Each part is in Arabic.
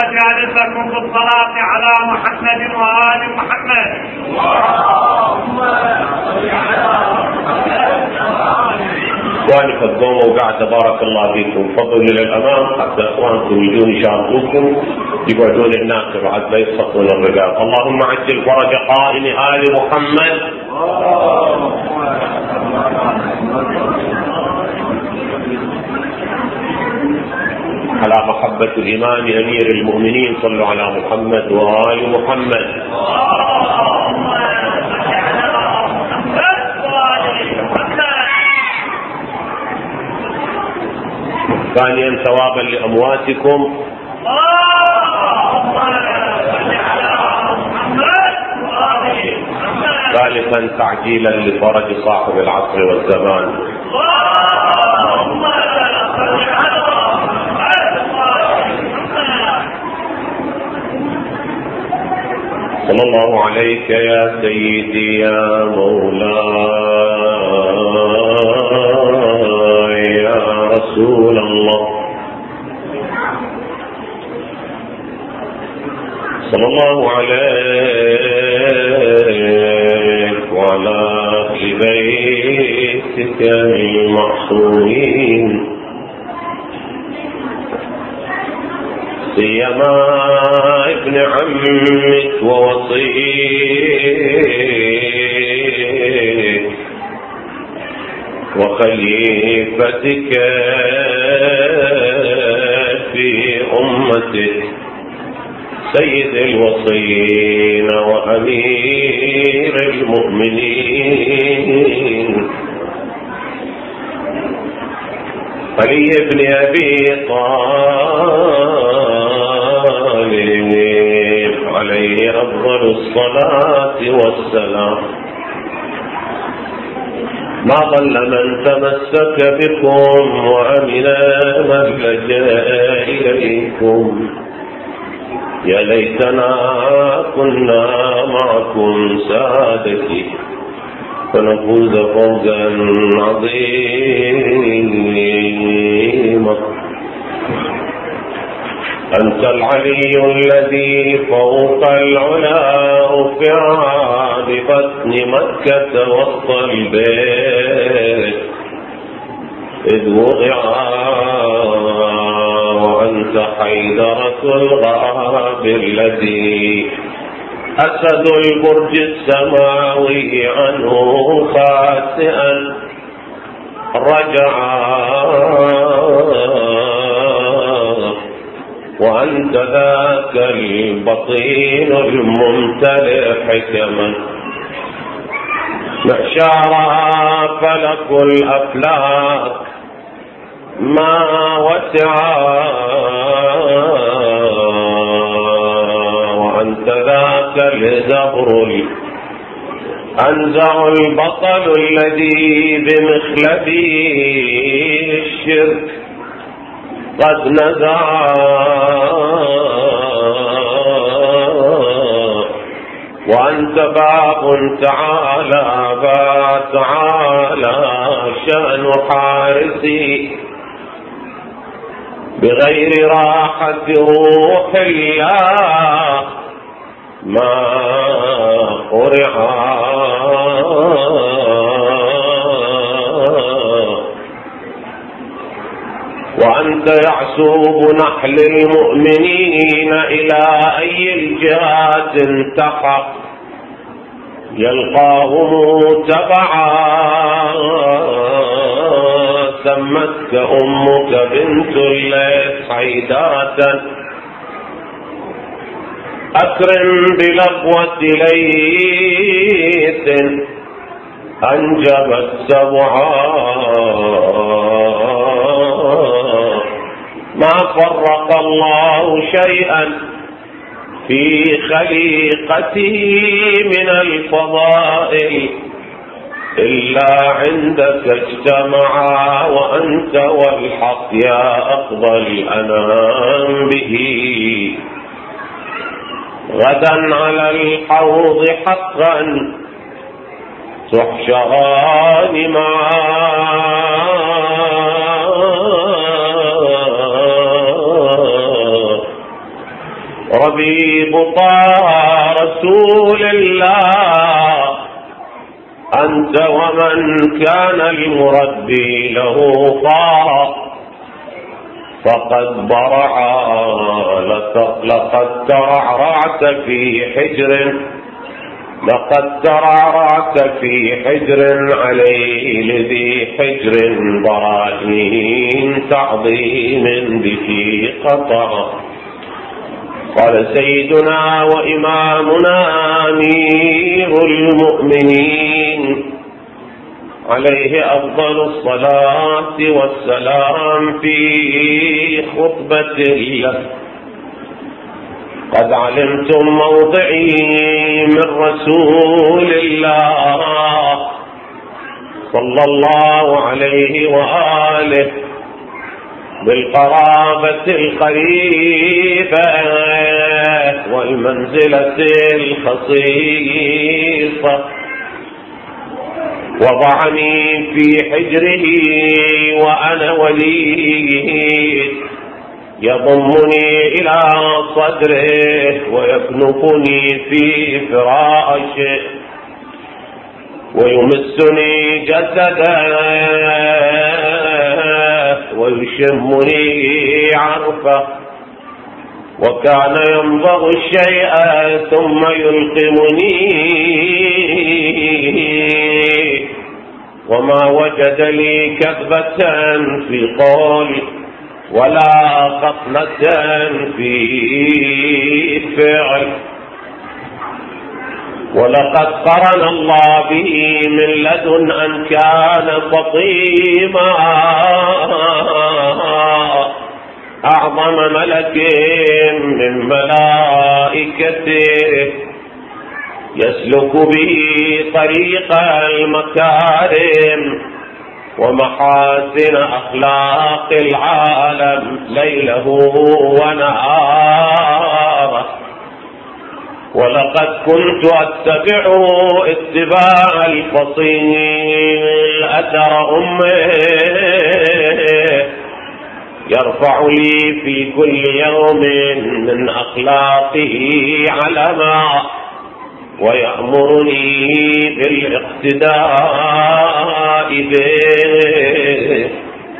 مجالسكم بالصلاة على محمد وآل محمد. اخواني قدموا وقعد بارك الله فيكم. فضلوا الى الامام حتى اخوانكم يجون يشاركوكم يقعدون هناك بعد لا يسقطون الرجال. اللهم عجل فرج قائم آل محمد. على محبة الإمام أمير المؤمنين صلوا على محمد وآل محمد. ثانيا ثوابا لأمواتكم. ثالثا تعجيلا لفرج صاحب العصر والزمان. صلى الله عليك يا سيدي يا مولاي يا رسول الله. صلى الله عليك وعلى أهل بيتك المعصومين سيما ابن عمك ووصيك وخليفتك في أمتك سيد الوصيين وأمير المؤمنين علي بن أبي طالب عليه أفضل الصلاة والسلام. ما ضل من تمسك بكم وأمن من لجأ إليكم. يا ليتنا كنا معكم سادتي فنفوز فوزا عظيما. أنت العلي الذي فوق العلا رفع ببطن مكة وسط البيت إذ وضع، وأنت حيدرة الغراب الذي أسد البرج السماوي عنه خاسئا رجع، وأنت ذاك البطين الممتلئ حكما معشارها فلك الأفلاك ما وسعا، وأنت ذاك الزهر أنزع البطل الذي بمخلبي الشرك قد نزع، وأنت باب تعالى شأن حارسي بغير راحة روح الله ما قرعا، وأنت يعسوب نحل المؤمنين إلى أي الجهات انتقى يلقاهم تبعا. سمتك أمك بنت الليث حيدرة أكرم بلقوة ليث أنجبت سبعا، ما فرق الله شيئا في خليقته من الفضائل إلا عندك اجتمعا، وأنت والحق يا أفضل الأنام به غدا على الحوض حقا تحشران معا. ربيب طه رسول الله أنت ومن كان المربي له طه فقد برع لقد ترعرعت في حجر عليه لذي حجر براهين تعظيم به قطع. قال سيدنا وإمامنا أمير المؤمنين عليه أفضل الصلاة والسلام في خطبته: قد علمتم موضعي من رسول الله صلى الله عليه وآله بالقرابة القريبة والمنزلة الخصيصة. وضعني في حجره وأنا وليه يضمني إلى صدره ويكنفني في فراشه ويمسني جسده ويشمني عرفه، وكان يمضغ الشيء ثم يلقمني وما وجد لي كذبة في قولي ولا خصلة في فعل. ولقد قرن الله به من لدن أن كان فطيما أعظم ملك من ملائكته يسلك به طريق المكارم ومحاسن أخلاق العالم ليله ونهاره. ولقد كنت أتبعه اتباع الفصيل أثر أمه يرفع لي في كل يوم من أخلاقه علما ويأمرني بالاقتداء به.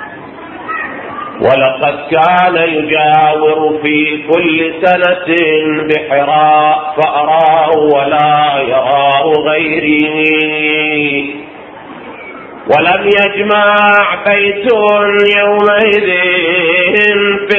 ولقد كان يجاور في كل سنة بحراء فأراه ولا يراه غيري، ولم يجمع بيت يومئذ في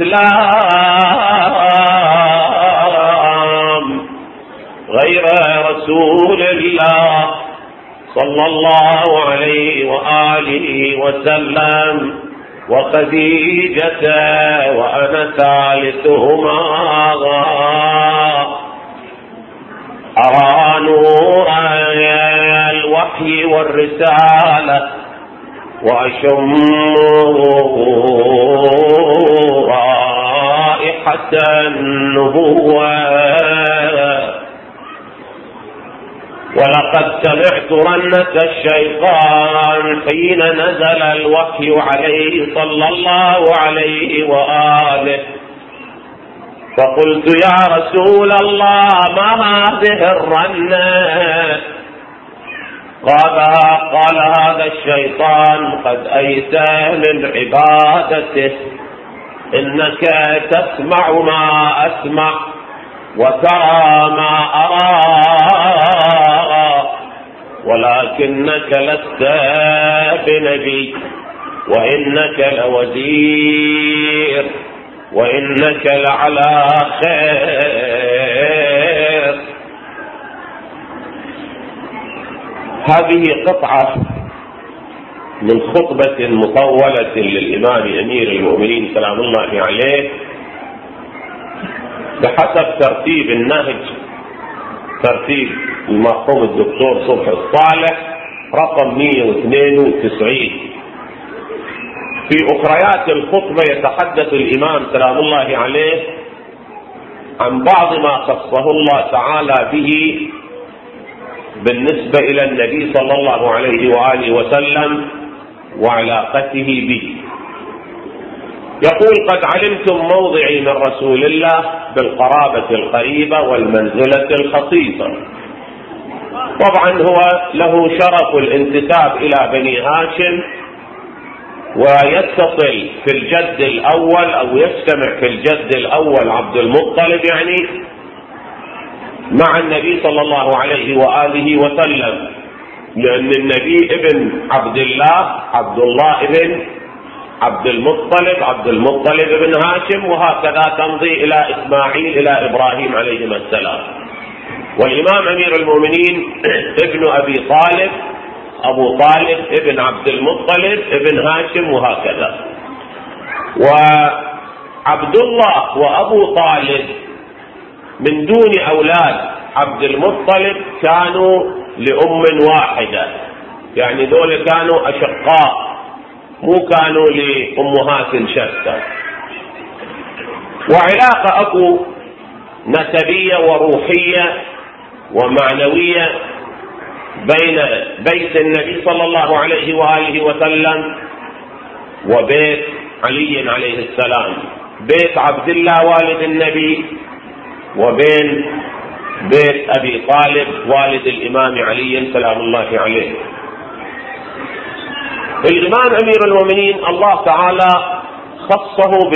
الإسلام غير رسول الله صلى الله عليه وآله وسلم وخديجة وأنا ثالثهما. أرى نور الوحي والرسالة وأشم رائحة النبوة. ولقد سمعت رنة الشيطان حين نزل الوحي عليه صلى الله عليه وآله، فقلت يا رسول الله ما هذه الرنة؟ قال هذا الشيطان قد أيس من عبادته، إنك تسمع ما أسمع وترى ما أرى ولكنك لست بنبي، وإنك لوزير وإنك لعلى خير. هذه قطعة من خطبة مطولة للإمام أمير المؤمنين سلام الله عليه بحسب ترتيب النهج، ترتيب المرحوم الدكتور صبحي الصالح رقم 192. في أخريات الخطبة يتحدث الإمام سلام الله عليه عن بعض ما خصه الله تعالى به بالنسبة إلى النبي صلى الله عليه وآله وسلم وعلاقته به. يقول: قد علمتم موضعي من رسول الله بالقرابة القريبة والمنزلة الخصيصة. طبعا هو له شرف الانتساب إلى بني هاشم، ويتصل في الجد الأول أو يجتمع في الجد الأول عبد المطلب يعني مع النبي صلى الله عليه وآله وسلم، لأن النبي ابن عبد الله، عبد الله ابن عبد المطلب ابن هاشم، وهكذا تمضي إلى إسماعيل إلى إبراهيم عليهما السلام. والإمام أمير المؤمنين ابن أبي طالب، أبو طالب ابن عبد المطلب ابن هاشم، وهكذا. وعبد الله وأبو طالب من دون أولاد عبد المطلب كانوا لأم واحدة، يعني دول كانوا أشقاء، مو كانوا لأمهات شتى. وعلاقة أكو نسبية وروحية ومعنوية بين بيت النبي صلى الله عليه وآله وسلم وبيت علي عليه السلام، بيت عبد الله والد النبي وبين بيت أبي طالب والد الإمام علي سلام الله عليه. الإمام أمير المؤمنين الله تعالى خصه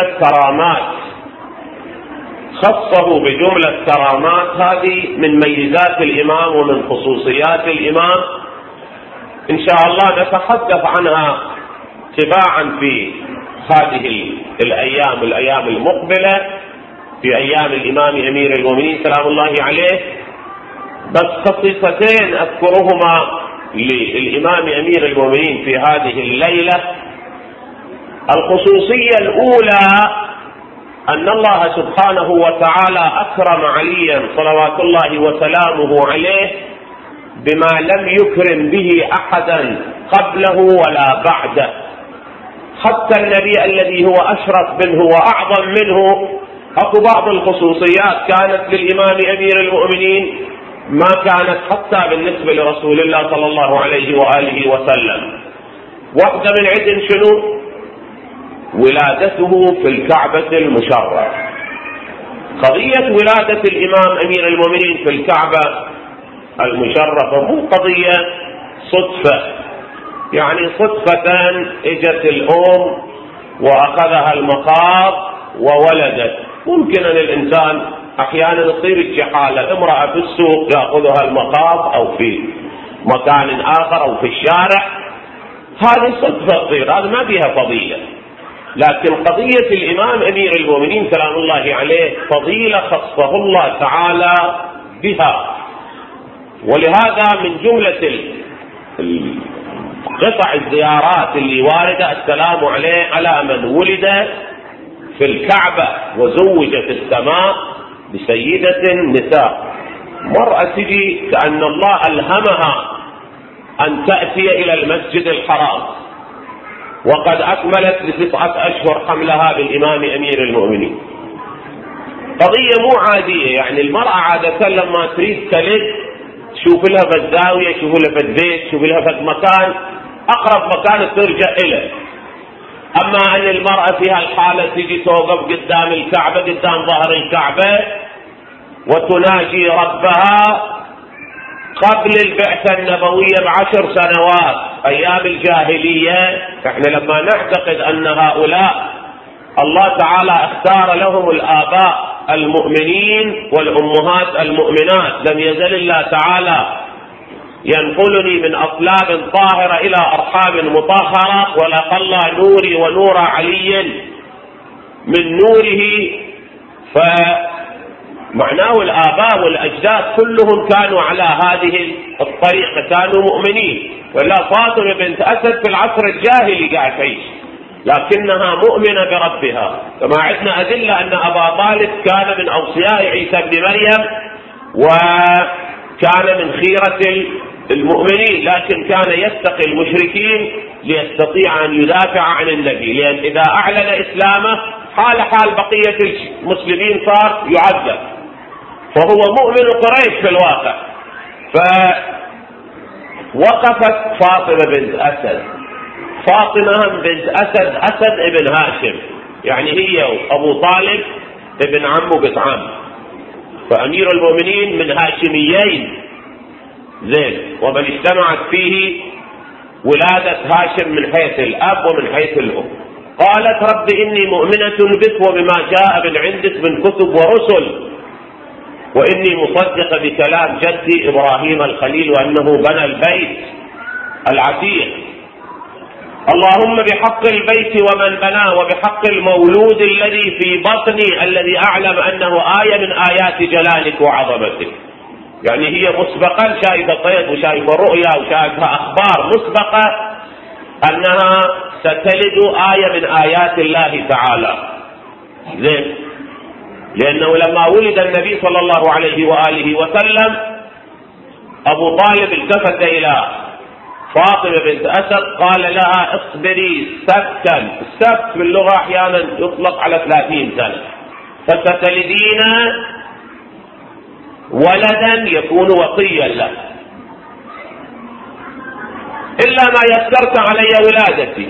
بجملة كرامات، هذه من ميزات الإمام ومن خصوصيات الإمام، إن شاء الله نتحدث عنها تباعا في هذه الأيام المقبلة، في أيام الإمام أمير المؤمنين سلام الله عليه. بس خصيصتين أذكرهما للإمام أمير المؤمنين في هذه الليلة. الخصوصية الأولى أن الله سبحانه وتعالى أكرم عليا صلوات الله وسلامه عليه بما لم يكرم به أحدا قبله ولا بعده. حتى النبي الذي هو أشرف منه وأعظم منه، أكو بعض الخصوصيات كانت للإمام أمير المؤمنين ما كانت حتى بالنسبة لرسول الله صلى الله عليه وآله وسلم. واحدة من عدن شنو؟ ولادته في الكعبة المشرفة. قضية ولادة الإمام أمير المؤمنين في الكعبة المشرفة مو قضية صدفة، يعني صدفة اجت الأم وأخذها المخاض وولدت. ممكن أن الإنسان أحيانا تصير الجحالة، امرأة في السوق يأخذها المخاض أو في مكان آخر أو في الشارع، هذه صدفة تصير، هذا ما فيها فضيلة. لكن قضية الإمام أمير المؤمنين سلام الله عليه فضيلة خصه الله تعالى بها. ولهذا من جملة قطع الزيارات اللي واردة السلام عليه على من ولد في الكعبة وزوجت السماء بسيدة النساء. مرأة تجي كأن الله ألهمها أن تأتي إلى المسجد الحرام، وقد أكملت ب9 أشهر حملها بالإمام أمير المؤمنين. قضية مو عادية، يعني المرأة عادة لما تريد تلد تشوف لها بالزاوية، تشوف لها بالبيت، تشوف لها في مكان أقرب مكان ترجع إليه. أما أن المرأة في هالحالة تجي توقف قدام الكعبة، قدام ظهر الكعبة، وتناجي ربها قبل البعثة النبوية ب10 سنوات أيام الجاهلية. احنا لما نعتقد أن هؤلاء الله تعالى اختار لهم الآباء المؤمنين والأمهات المؤمنات، لم يزل الله تعالى ينقلني من أصلاب طاهرة إلى أرحام مطهرة، ولقل نوري ونور علي من نوره. فمعناه الآباء والأجداد كلهم كانوا على هذه الطريقة، كانوا مؤمنين. ولا فاطمة بنت أسد في العصر الجاهلي قاعد تعيش، لكنها مؤمنة بربها. كما عندنا أدلة أن أبا طالب كان من أوصياء عيسى بن مريم وكان من خيرة المؤمنين، لكن كان يتقي المشركين ليستطيع أن يدافع عن النبي، لأن إذا أعلن إسلامه حال بقية المسلمين صار يعذب، فهو مؤمن قريش في الواقع. فوقفت فاطمة بنت أسد، فاطمة بنت أسد ابن هاشم، يعني هي وأبو طالب ابن عم وبنت عم، فأمير المؤمنين من هاشميين زين، ومن اجتمعت فيه ولادة هاشم من حيث الأب ومن حيث الأم. قالت رب إني مؤمنة بك وبما جاء من عندك من كتب ورسل، وإني مصدقة بكلام جدي إبراهيم الخليل وأنه بنى البيت العتيق. اللهم بحق البيت ومن بناه وبحق المولود الذي في بطني الذي أعلم أنه آية من آيات جلالك وعظمتك. يعني هي مسبقا شايفة طيب وشايفة رؤيا وشايفة أخبار مسبقة أنها ستلد آية من آيات الله تعالى. زين، لأنه لما ولد النبي صلى الله عليه وآله وسلم أبو طالب التفت إلى فاطمة بنت أسد قال لها اصبري سبتا. السبت باللغة أحيانا يطلق على 30 سنة، فستلدين ولدا يكون وصيا له، إلا ما يسرت علي ولادتي.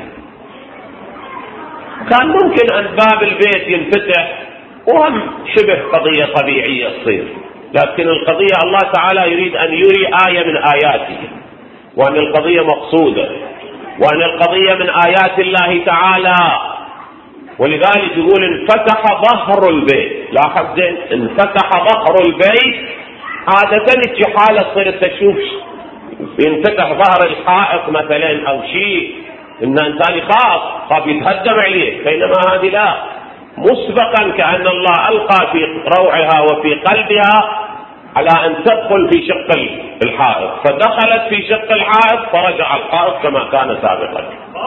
كان ممكن أن باب البيت ينفتح وهم شبه قضية طبيعية تصير، لكن القضية الله تعالى يريد أن يري آية من آياته، وأن القضية مقصودة، وأن القضية من آيات الله تعالى. ولذلك يقول انفتح ظهر البيت. لاحظ زين، انفتح ظهر البيت. عادة الجحالة تصير تشوف ينفتح ظهر الحائط مثلا أو شيء، إن إنسان خاف يتهدم عليه، بينما هذه لا، مسبقا كأن الله ألقى في روعها وفي قلبها على أن تدخل في شق الحائط، فدخلت في شق الحائط فرجع الحائط كما كان سابقا.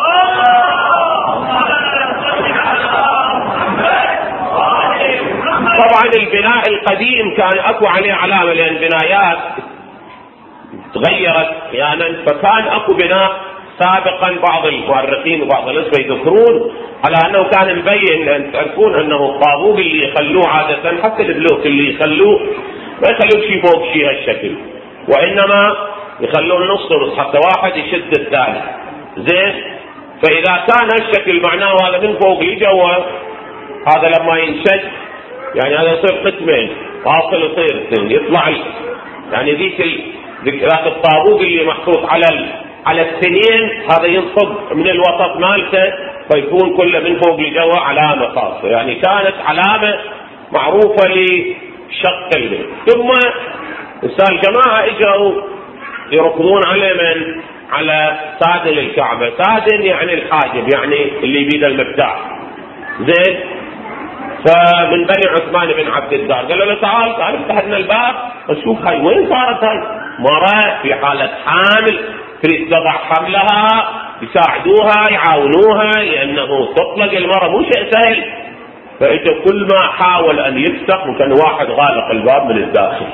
طبعا البناء القديم كان اكو عليه علامة، لأن البنايات تغيرت احيانا، فكان اكو بناء سابقا. بعض المؤرخين وبعض الناس يذكرون على انه كان مبين، لان تعرفون انه الطابوق اللي يخلوه عادة حتى البلوك اللي يخلوه ما يخلوه شيء فوق شيء هالشكل، وانما يخلون نص حتى واحد يشد الثاني. زين، فاذا كان هالشكل معناه هذا من فوق لجوا، هذا لما ينشد يعني هذا يصير قسمين، فاصل يصير اثنين، يطلع يعني ذاك الطابوق اللي محطوط على السنين هذا ينصب من الوسط مالته، فيكون كله من فوق لجوا علامة خاصة. يعني كانت علامة معروفة لشق البيت. ثم الجماعة اجوا يركضون على سادن الكعبة. سادن يعني الحاجب، يعني اللي بيد المفتاح. زين، فمن بني عثمان بن عبد الدار قالوا له تعال افتح لنا الباب وشوف هاي وين صارت. هاي مرأة في حالة حامل تريد تضع حملها، يساعدوها يعاونوها، لأنه تطلق المرأة مو شيء سهل. فإذا كل ما حاول أن يفتح كان واحد غالق الباب من الداخل،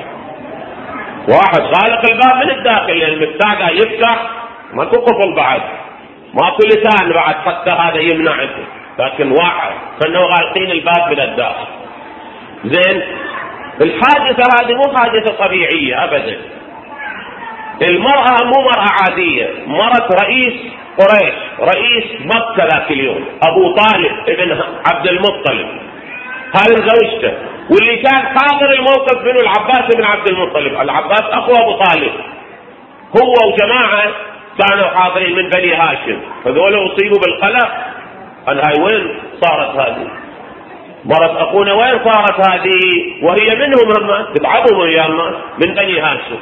لأن المفتاح قاعد يفتح ما تقفل بعد، ما كل لسان بعد حتى هذا يمنع، لكن واحد كانوا غالقين الباب من الداخل. زين، الحادثة هذه مو حادثة طبيعية أبدا. المرأة مو مرأة عادية، مرت رئيس قريش، رئيس مكة ذاك اليوم، أبو طالب ابن عبد المطلب، هذا زوجته. واللي كان حاضر الموقف منه العباس بن عبد المطلب. العباس أخو أبو طالب، هو وجماعة كانوا حاضرين من بني هاشم، فذولا أصيبوا بالقلق. قال هاي وين صارت هذه؟ مرت أخونا وين صارت هذه؟ وهي منهم هم تتعبوا ويانا من بني هاشم.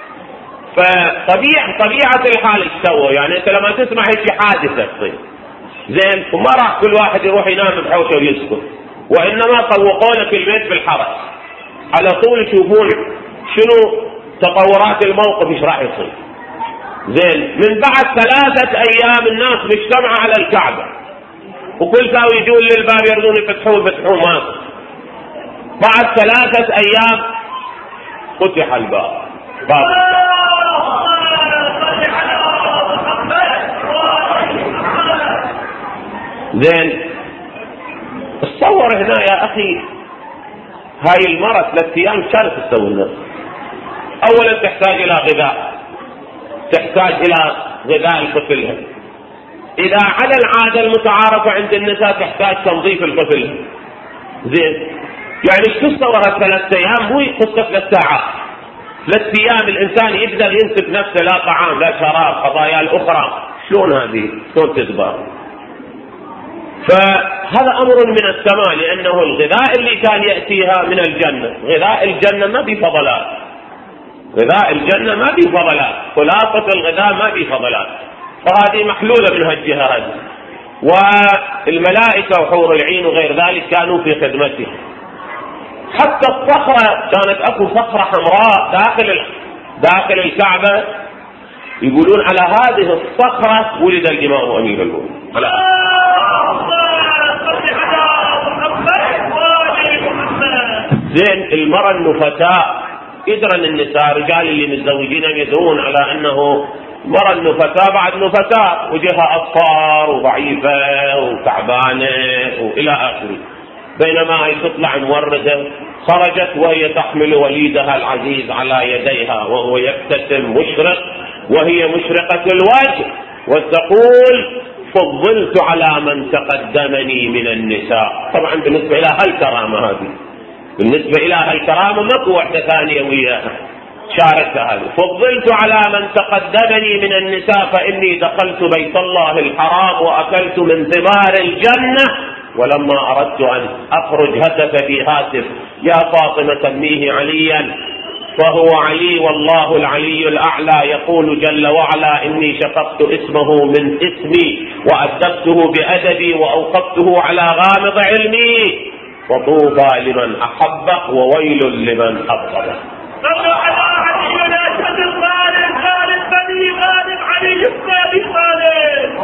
فطبيعة الحال ايش سووا؟ يعني انت لما تسمع هيك حادثة تصير زين، وما راح كل واحد يروح ينام بحوشه ويسكت، وانما طوقوا لك البيت بالحرس على طول يشوفون شنو تطورات الموقف ايش راح يصير. زين، من بعد 3 أيام الناس مجتمعة على الكعبة، وكل ساوي يجون للباب يرضون يفتحون ما. بعد 3 أيام فتح الباب، باب زين. تصور هنا يا أخي، هاي المرة 3 أيام كانت تسوي الناس. أولا تحتاج إلى غذاء، تحتاج إلى غذاء لطفلها، إذا على العادة المتعارفة عند النساء تحتاج تنظيف القفل، زين، يعني ايش تصور 3 أيام مو قصة 3 ساعات، 3 أيام الإنسان يقدر يمسك نفسه، لا طعام لا شراب، قضايا الأخرى، شلون هذه؟ شلون تدبر؟ فهذا أمر من السماء، لأنه الغذاء اللي كان يأتيها من الجنة، غذاء الجنة ما بفضلات، غذاء الجنة ما بفضلات، خلاصة الغذاء ما بفضلات، فهذه محلولة من هالجهة هذه. والملائكة وحور العين وغير ذلك كانوا في خدمته. حتى الصخرة كانت أكو صخرة حمراء داخل الكعبة، يقولون على هذه الصخرة ولد الإمام أمير المؤمنين. زين، المرأة النفتاء يدرن النساء، رجال اللي متزوجين يدرون على أنه مرأة النفتاء بعد نفتاء، وجهها أصفر وضعيفة وتعبانة وإلى آخره، بينما هي تطلع موردة، خرجت وهي تحمل وليدها العزيز على يديها وهو يبتسم مشرق وهي مشرقة الوجه، وتقول فضلت على من تقدمني من النساء. طبعا بالنسبة إلى هالكرامة هذه، بالنسبة إلى هالكرامة ماكو واحدة ثانية وياها شاركها هذه. فضلت على من تقدمني من النساء فإني دخلت بيت الله الحرام وأكلت من ثمار الجنة، ولما أردت أن أخرج هتف في هاتف يا فاطمة سميه عليا، فهو علي والله العلي الأعلى يقول جل وعلا إني شققت اسمه من اسمي وأدبته بأدبي وأوقفته على غامض علمي، فطوبى لمن أحبه وويل لمن أبغضه. صلوا على علي الأسد الغالب خالد بني غالب علي بن أبي طالب.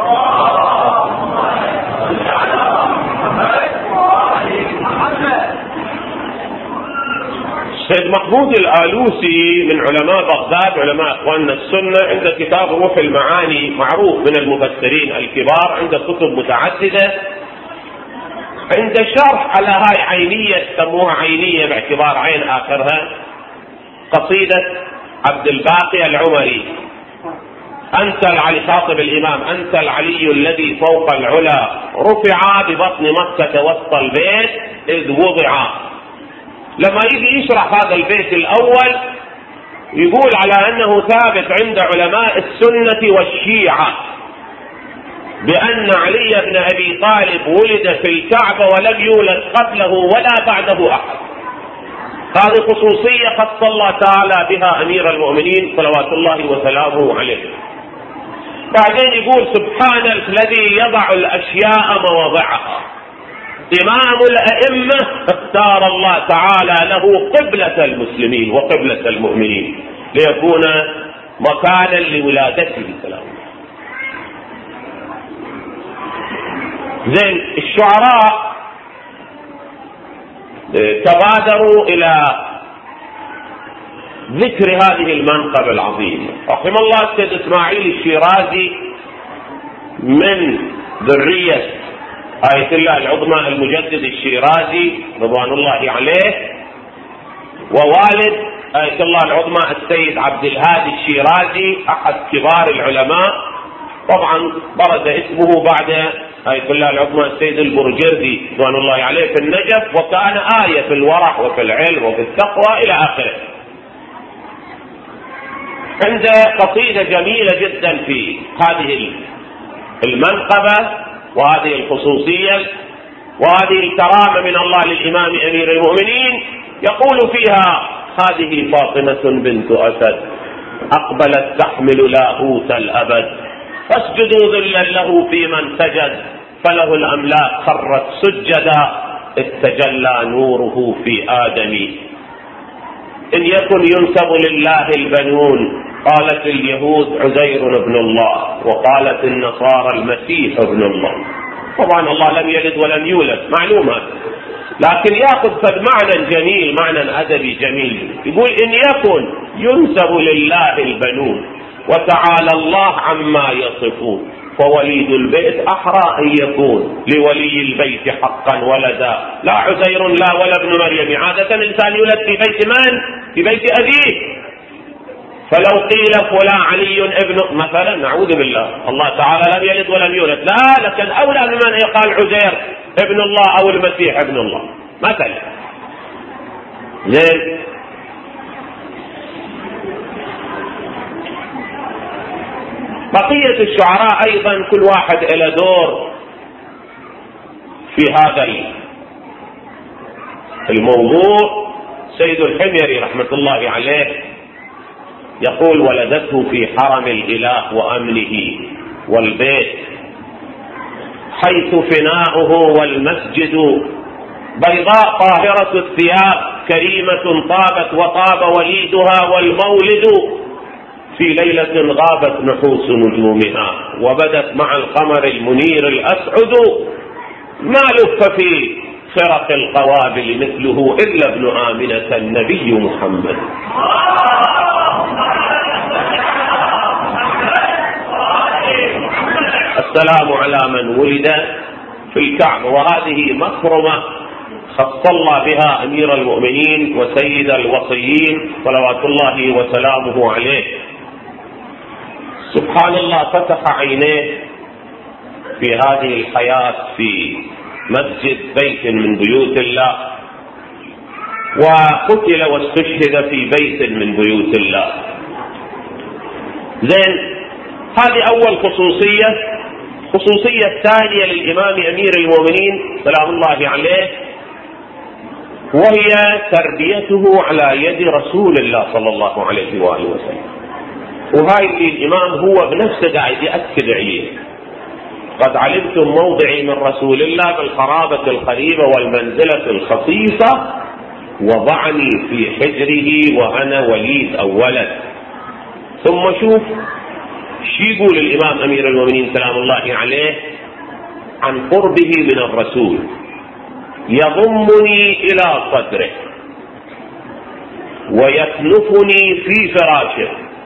سيد محمود الآلوسي من علماء بغداد، علماء إخواننا السنة، عند كتاب روح المعاني، معروف من المفسرين الكبار، عند كتب متعددة، عند شرح على هاي عينية، سموها عينية باعتبار عين آخرها، قصيدة عبد الباقي العمري، أنت العلي، خاطب الإمام، أنت العلي الذي فوق العلا، رفع ببطن مكة وسط البيت إذ وضع. لما يجي يشرح هذا البيت الأول يقول على أنه ثابت عند علماء السنة والشيعة بأن علي بن أبي طالب ولد في الكعبة ولم يولد قبله ولا بعده أحد. هذه خصوصية خص الله تعالى بها أمير المؤمنين صلوات الله وسلامه عليه. بعدين يقول سبحان الذي يضع الأشياء مواضعها، إمام الأئمة اختار الله تعالى له قبلة المسلمين وقبلة المؤمنين ليكون مكانا لولادته سلام. زين، الشعراء تبادروا إلى ذكر هذه المنقبة العظيمة. رحم الله السيد إسماعيل الشيرازي من ذرية آية الله العظمى المجدد الشيرازي رضوان الله عليه، ووالد آية الله العظمى السيد عبد الهادي الشيرازي أحد كبار العلماء. طبعا برز اسمه بعد آية الله العظمى السيد البرجردي رضوان الله عليه في النجف، وكان آية في الورع وفي العلم وفي التقوى إلى آخره. عنده قصيدة جميلة جدا في هذه المنقبة وهذه الخصوصية وهذه الكرامة من الله للإمام أمير المؤمنين، يقول فيها هذه فاطمة بنت أسد أقبلت تحمل لاهوت الأبد، فاسجدوا ذلا له في من سجد، فله الأملاك خرت سجدا إذ تجلى نوره في آدم. إن يكن ينسب لله البنون، قالت اليهود عزير ابن الله، وقالت النصارى المسيح ابن الله. طبعا الله لم يلد ولم يولد، معلومة، لكن يأخذ فد معنى جميل، معنى أدبي جميل. يقول إن يكن ينسب لله البنون وتعالى الله عما يصفون، فوليد البيت أحرى أن يكون لولي البيت حقا ولدا، لا عزير لا ولا ابن مريم. عادة الإنسان يولد في بيت من؟ في بيت أبيه. فلو قيل فلان علي ابن مثلا، نعوذ بالله، الله تعالى لم يلد ولم يولد، لا، لكن أولى ممن يقال عزير ابن الله أو المسيح ابن الله مثلا. زين، بقية الشعراء أيضا كل واحد له دور في هذا الموضوع. سيد الحميري رحمة الله عليه يقول: ولدته في حرم الإله وأمنه والبيت، حيث فناؤه والمسجد، بيضاء طاهرة الثياب، كريمة طابت وطاب وليدها، والمولد في ليلة غابت نحوس نجومها، وبدت مع القمر المنير الأسعد، ما لف في خرق القوابل مثله إلا ابن آمنة النبي محمد. السلام على من ولد في الكعبة، وهذه مكرمة خص الله بها أمير المؤمنين وسيد الوصيين صلوات الله وسلامه عليه. سبحان الله، فتح عينيه في هذه الحياة في مسجد بيت من بيوت الله، وقتل واستشهد في بيت من بيوت الله. زين، هذه أول خصوصية. الخصوصية الثانية للإمام أمير المؤمنين سلام الله عليه، وهي تربيته على يد رسول الله صلى الله عليه وآله وسلم. وهاي اللي الإمام هو بنفسه قاعد يأكد عليه: قد علمتم موضعي من رسول الله بالقرابة القريبة والمنزلة الخصيصة، وضعني في حجره وأنا وليد أو ولد. ثم شوف شو يقول الإمام أمير المؤمنين سلام الله عليه عن قربه من الرسول: يضمني إلى صدره ويكنفني في فراشه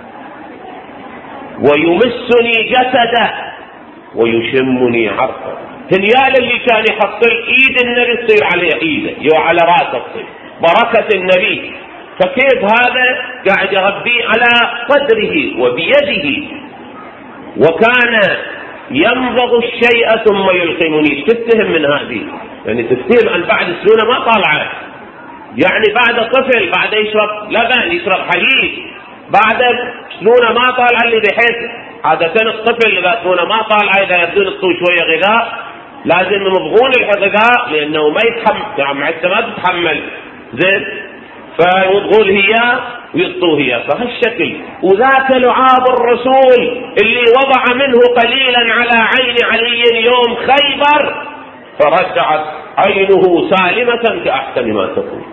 ويمسني جسده ويشمني عرقه. هنيال اللي كان يحط ايد النبي تصير عليه ايده، على راسه تصير بركة النبي. فكيف هذا قاعد يربيه على صدره وبيده، وكان يمضغ الشيء ثم يلقمني. تفتهم من هذه؟ يعني تفتهم أن بعد سنة ما طالعه، يعني بعد طفل بعد يشرب لبن يشرب حليب، بعد سنة ما طالعه، اللي بحيث عادة الطفل إذا سنة ما طالعه إذا يبدون يعطوه شوية غذاء لازم يمضغون الغذاء لأنه ما يتحمل، يعني معدته ما تتحمل. زين، فيمضغون إياه ويعطوه إياه فهالشكل. وذاك لعاب الرسول اللي وضع منه قليلا على عين علي يوم خيبر، فرجعت عينه سالمة كأحسن ما تكون.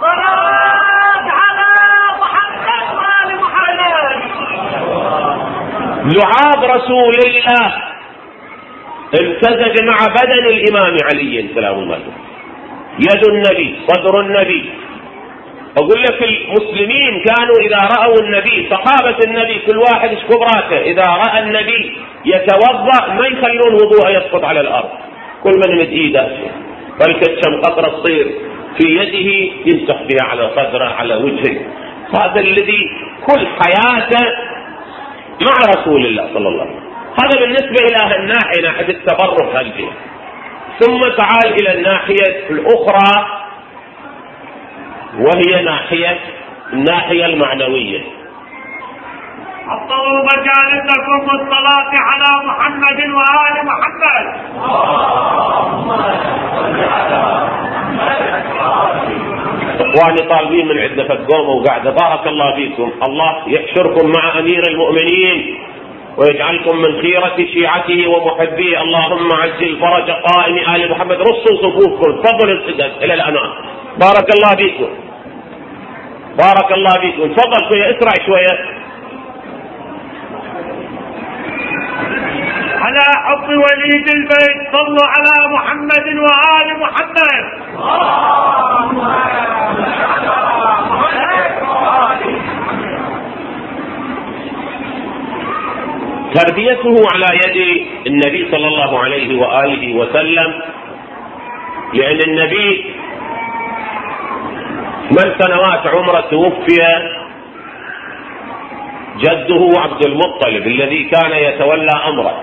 لعاب رسول الله امتزج مع بدن الإمام علي سلام الله، يد النبي صدر النبي. أقول لك المسلمين كانوا إذا رأوا النبي، صحابة النبي كل واحد كبراته، إذا رأى النبي يتوضأ ما يخلون وضوءه يسقط على الأرض، كل من يمد إيده فالكتشم قطرة تصير في يده يمسح بها على صدره على وجهه. هذا الذي كل حياته مع رسول الله صلى الله عليه وسلم. هذا بالنسبة إلى الناحية ناحية التبرك هذه. ثم تعال إلى الناحية الأخرى وهي الناحية المعنوية. حطوا مجالسكم الصلاة على محمد وآل محمد. إخواني طالبين من عندنا فقوموا وقاعدة، بارك الله فيكم، الله يحشركم مع أمير المؤمنين ويجعلكم من خيرة شيعته ومحبيه. اللهم عجل فرج قائم آل محمد. رصوا صفوفكم، تفضلوا السجد إلى الأمام. بارك الله فيكم، بارك الله فيكم. تفضل شوية، اسرع شوية. على حب وليد البيت صلوا على محمد وآل محمد. تربيته على يد النبي صلى الله عليه وآله وسلم، لأن النبي 8 سنوات عمره توفي جده عبد المطلب الذي كان يتولى أمره،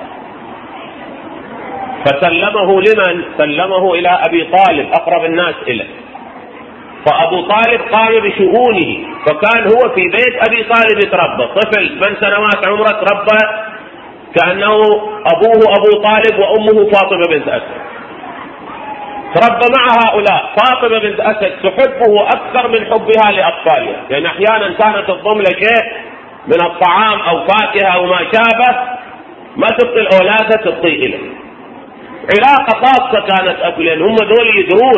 فسلمه لمن؟ سلمه إلى أبي طالب أقرب الناس إليه. فأبو طالب قام بشؤونه، فكان هو في بيت أبي طالب يتربى، طفل 8 سنوات عمره تربى كأنه أبوه أبو طالب وأمه فاطمة بنت أسد، تربى مع هؤلاء. فاطمة بنت أسد تحبه أكثر من حبها لأطفالها، لأن أحيانا كانت تضم له شيء من الطعام أو فاكهة أو ما شابه، ما تبقي الأولاد تبقي إليه. علاقة خاصة كانت أكلين، هم دول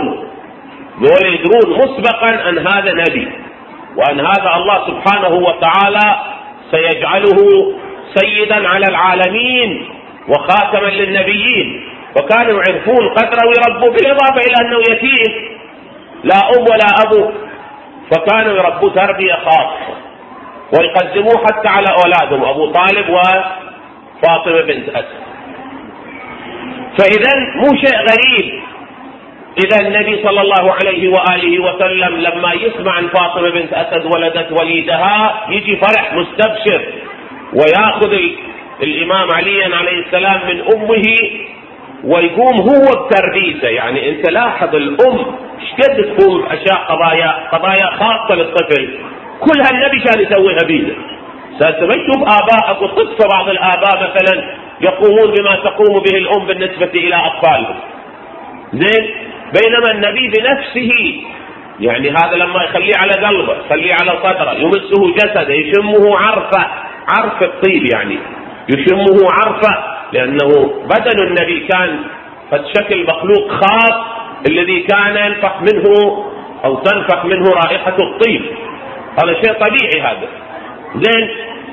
يدرون مسبقا أن هذا نبي، وأن هذا الله سبحانه وتعالى سيجعله سيدا على العالمين وخاتما للنبيين، وكانوا يعرفون قدره ويربوا، بالإضافة إلى أنه يتيم لا أم ولا أبو، فكانوا يربوا تربية خاصة ويقدموه حتى على أولادهم أبو طالب وفاطمة بنت أسد. فإذا مو شيء غريب إذا النبي صلى الله عليه وآله وسلم لما يسمع أن فاطمة بنت أسد ولدت وليدها يجي فرح مستبشر، ويأخذ الإمام علي عليه السلام من أمه ويقوم هو بتربيته. يعني أنت لاحظ الأم ايش قد تقوم بأشياء قضايا خاصة للطفل، كلها النبي كان يسويها بيده. ستشوف آباء وصدق بعض الآباء مثلا يقومون بما تقوم به الأم بالنسبة إلى أطفالهم، زين، بينما النبي بنفسه يعني هذا لما يخليه على قلبه، يخليه على صدره، يمسه جسده، يشمه عرف الطيب، يعني يشمه عرفه، لأنه بدن النبي كان قد شكل مخلوق خاص الذي كان ينفخ منه أو تنفخ منه رائحة الطيب، هذا شيء طبيعي هذا، زين.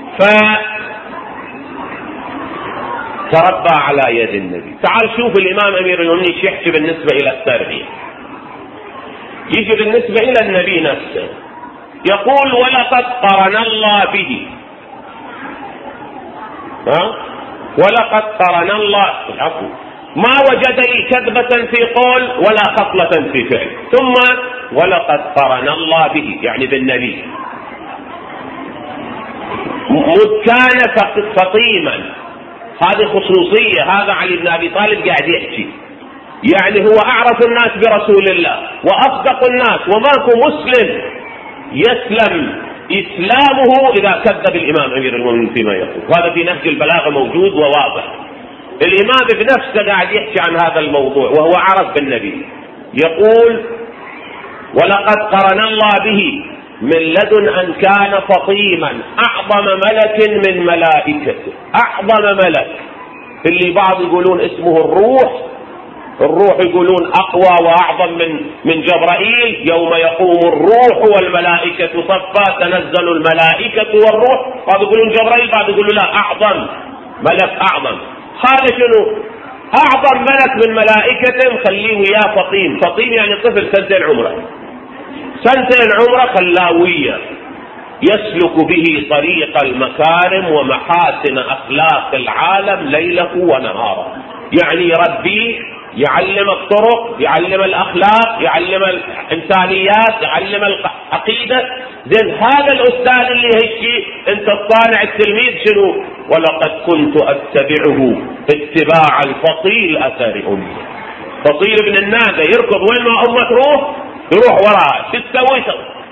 تربى على يد النبي. تعال شوف الإمام أمير المؤمنين ايش يحكي بالنسبة إلى التربية. يجي بالنسبة إلى النبي نفسه يقول: ولقد قرن الله به، ولقد قرن الله، العفو، ما وجد لي كذبة في قول ولا خصلة في فعل، ثم ولقد قرن الله به يعني بالنبي، مذ كان فطيما، هذه خصوصية، هذا علي بن أبي طالب قاعد يحكي، يعني هو أعرف الناس برسول الله وأصدق الناس، وماكو مسلم يسلم إسلامه إذا كذب الإمام أمير المؤمنين فيما يقول، وهذا في نهج البلاغة موجود وواضح. الإمام بنفسه قاعد يحكي عن هذا الموضوع وهو عرف بالنبي، يقول: ولقد قرن الله به من لدن أن كان فطيما، أعظم ملك من ملائكته، أعظم ملك، اللي بعض يقولون اسمه الروح يقولون أقوى وأعظم من جبرائيل، يوم يقوم الروح والملائكة صفا، تنزل الملائكة والروح، بعض يقولون جبرائيل، بعض يقولون لا، أعظم ملك، أعظم. هذا شنو؟ أعظم ملك من ملائكته مخليه وياه فطيم يعني طفل 2 سنين عمره، 2 سنين عمره خلاوية، يسلك به طريق المكارم ومحاسن أخلاق العالم ليله ونهاره، يعني يربيه، يعلم الطرق، يعلم الأخلاق، يعلم الإنسانيات، يعلم العقيدة، زين. هذا الأستاذ اللي هيك أنت الصانع التلميذ شنو؟ ولقد كنت أتبعه اتباع الفصيل أثر أمه، فصيل ابن الناقة يركض وين ما أمه يروح وراء، شو تسوي؟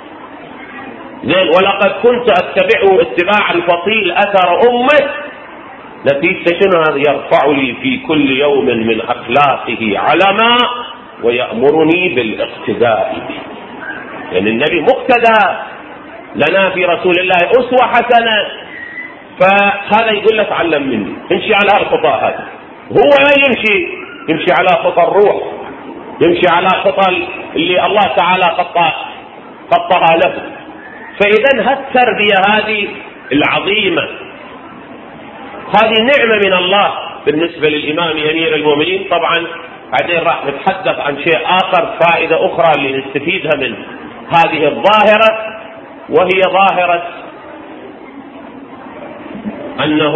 زين. ولقد كنت أتبعه اتباع الفصيل أثر أمه، نتيجة شنو هذا؟ يرفع لي في كل يوم من أخلاقه علما ويأمرني بالاقتداء به، يعني النبي مقتدى لنا في رسول الله، أسوة حسنة، فهذا يقول لك تعلم مني، امشي على الخطى هذه. هو ما يمشي على خطى الروح، يمشي على خطى اللي الله تعالى خطها له. فإذا هالتربية هذه العظيمة، هذه نعمة من الله بالنسبة للإمام أمير المؤمنين. طبعا بعدين راح نتحدث عن شيء آخر، فائدة أخرى اللي نستفيدها من هذه الظاهرة، وهي ظاهرة أنه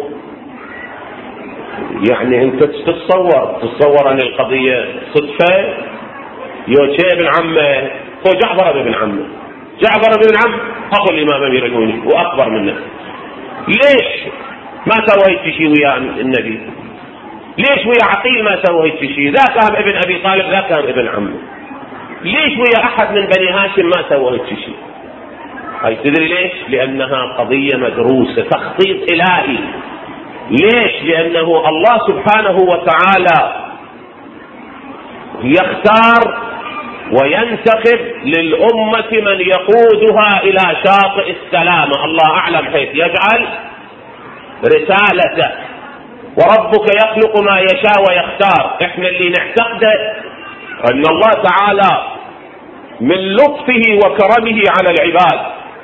يعني أنت تتصور أن القضية صدفة. يوشع بن عمه هو جعفر بن عمه، جعفر بن عم أخو الإمام أمير المؤمنين وأكبر منه، ليش ما سويت شيء ويا النبي؟ ليش ويا عقيل ما سويت شيء؟ ذاك ابن ابي طالب، ذاك ابن عمه. ليش ويا احد من بني هاشم ما سويت شيء؟ هاي تدري ليش؟ لانها قضية مدروسة، تخطيط الهي. ليش؟ لانه الله سبحانه وتعالى يختار وينتخب للأمة من يقودها إلى شاطئ السلامة. الله أعلم حيث يجعل رسالته، وربك يخلق ما يشاء ويختار. احنا اللي نعتقده أن الله تعالى من لطفه وكرمه على العباد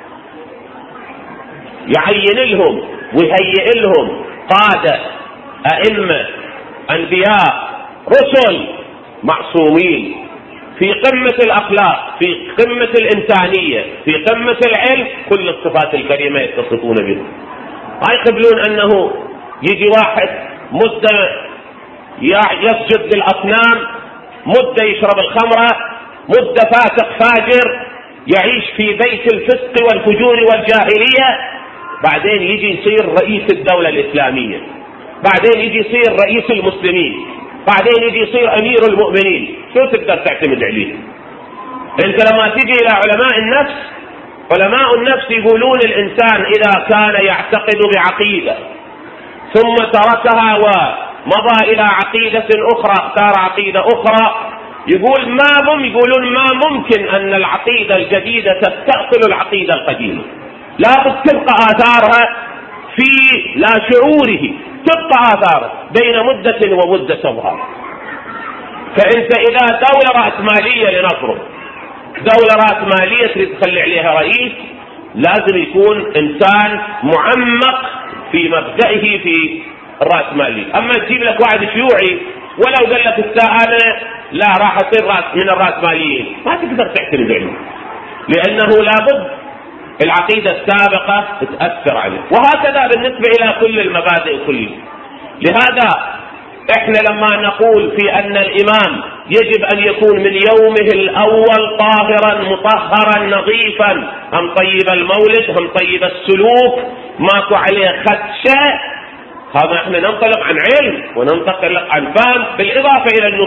يعين لهم ويهيئ لهم قادة، أئمة، أنبياء، رسل معصومين في قمة الأخلاق، في قمة الإنسانية، في قمة العلم، كل الصفات الكريمة يتصفون بها. ما يقبلون أنه يجي واحد مدة يسجد للأصنام، مدة يشرب الخمرة، مدة فاسق فاجر يعيش في بيت الفسق والفجور والجاهلية، بعدين يجي يصير رئيس الدولة الإسلامية، بعدين يجي يصير رئيس المسلمين، بعدين يجي يصير أمير المؤمنين. شو تقدر تعتمد عليه؟ انت لما تجي إلى علماء النفس، علماء النفس يقولون الإنسان إذا كان يعتقد بعقيدة ثم تركها ومضى إلى عقيدة أخرى، اختار عقيدة أخرى، يقولون ما ممكن أن العقيدة الجديدة تستأصل العقيدة القديمة، لا بد تبقى آثارها في لا شعوره، تبقى آثاره بين مدة ومدة تظهر. فأنت إذا دولة رأسمالية لنفرض، دولة رأسمالية تريد تخلي عليها رئيس، لازم يكون إنسان معمق في مبدئه في الرأسمالية. أما تجيب لك واحد شيوعي ولو قال لك أنا لا راح أصير من الرأسماليين، ما تقدر تعتمد عليه، لأنه لابد العقيدة السابقة تأثر عليه. وهكذا بالنسبة إلى كل المبادئ كله. لهذا احنا لما نقول في أن الإمام يجب أن يكون من يومه الأول طاهرا مطهرا نظيفا، هم طيب المولد، هم طيب السلوك، ماكو عليه خدشة، هذا احنا ننطلق عن علم وننطلق عن فهم، بالإضافة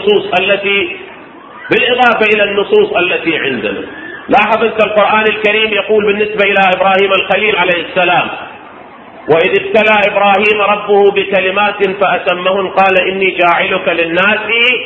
إلى النصوص التي عندنا. لاحظ انت القرآن الكريم يقول بالنسبة إلى إبراهيم الخليل عليه السلام: وإذ ابتلى إبراهيم ربه بكلمات فأتمهن قال إني جاعلك للناس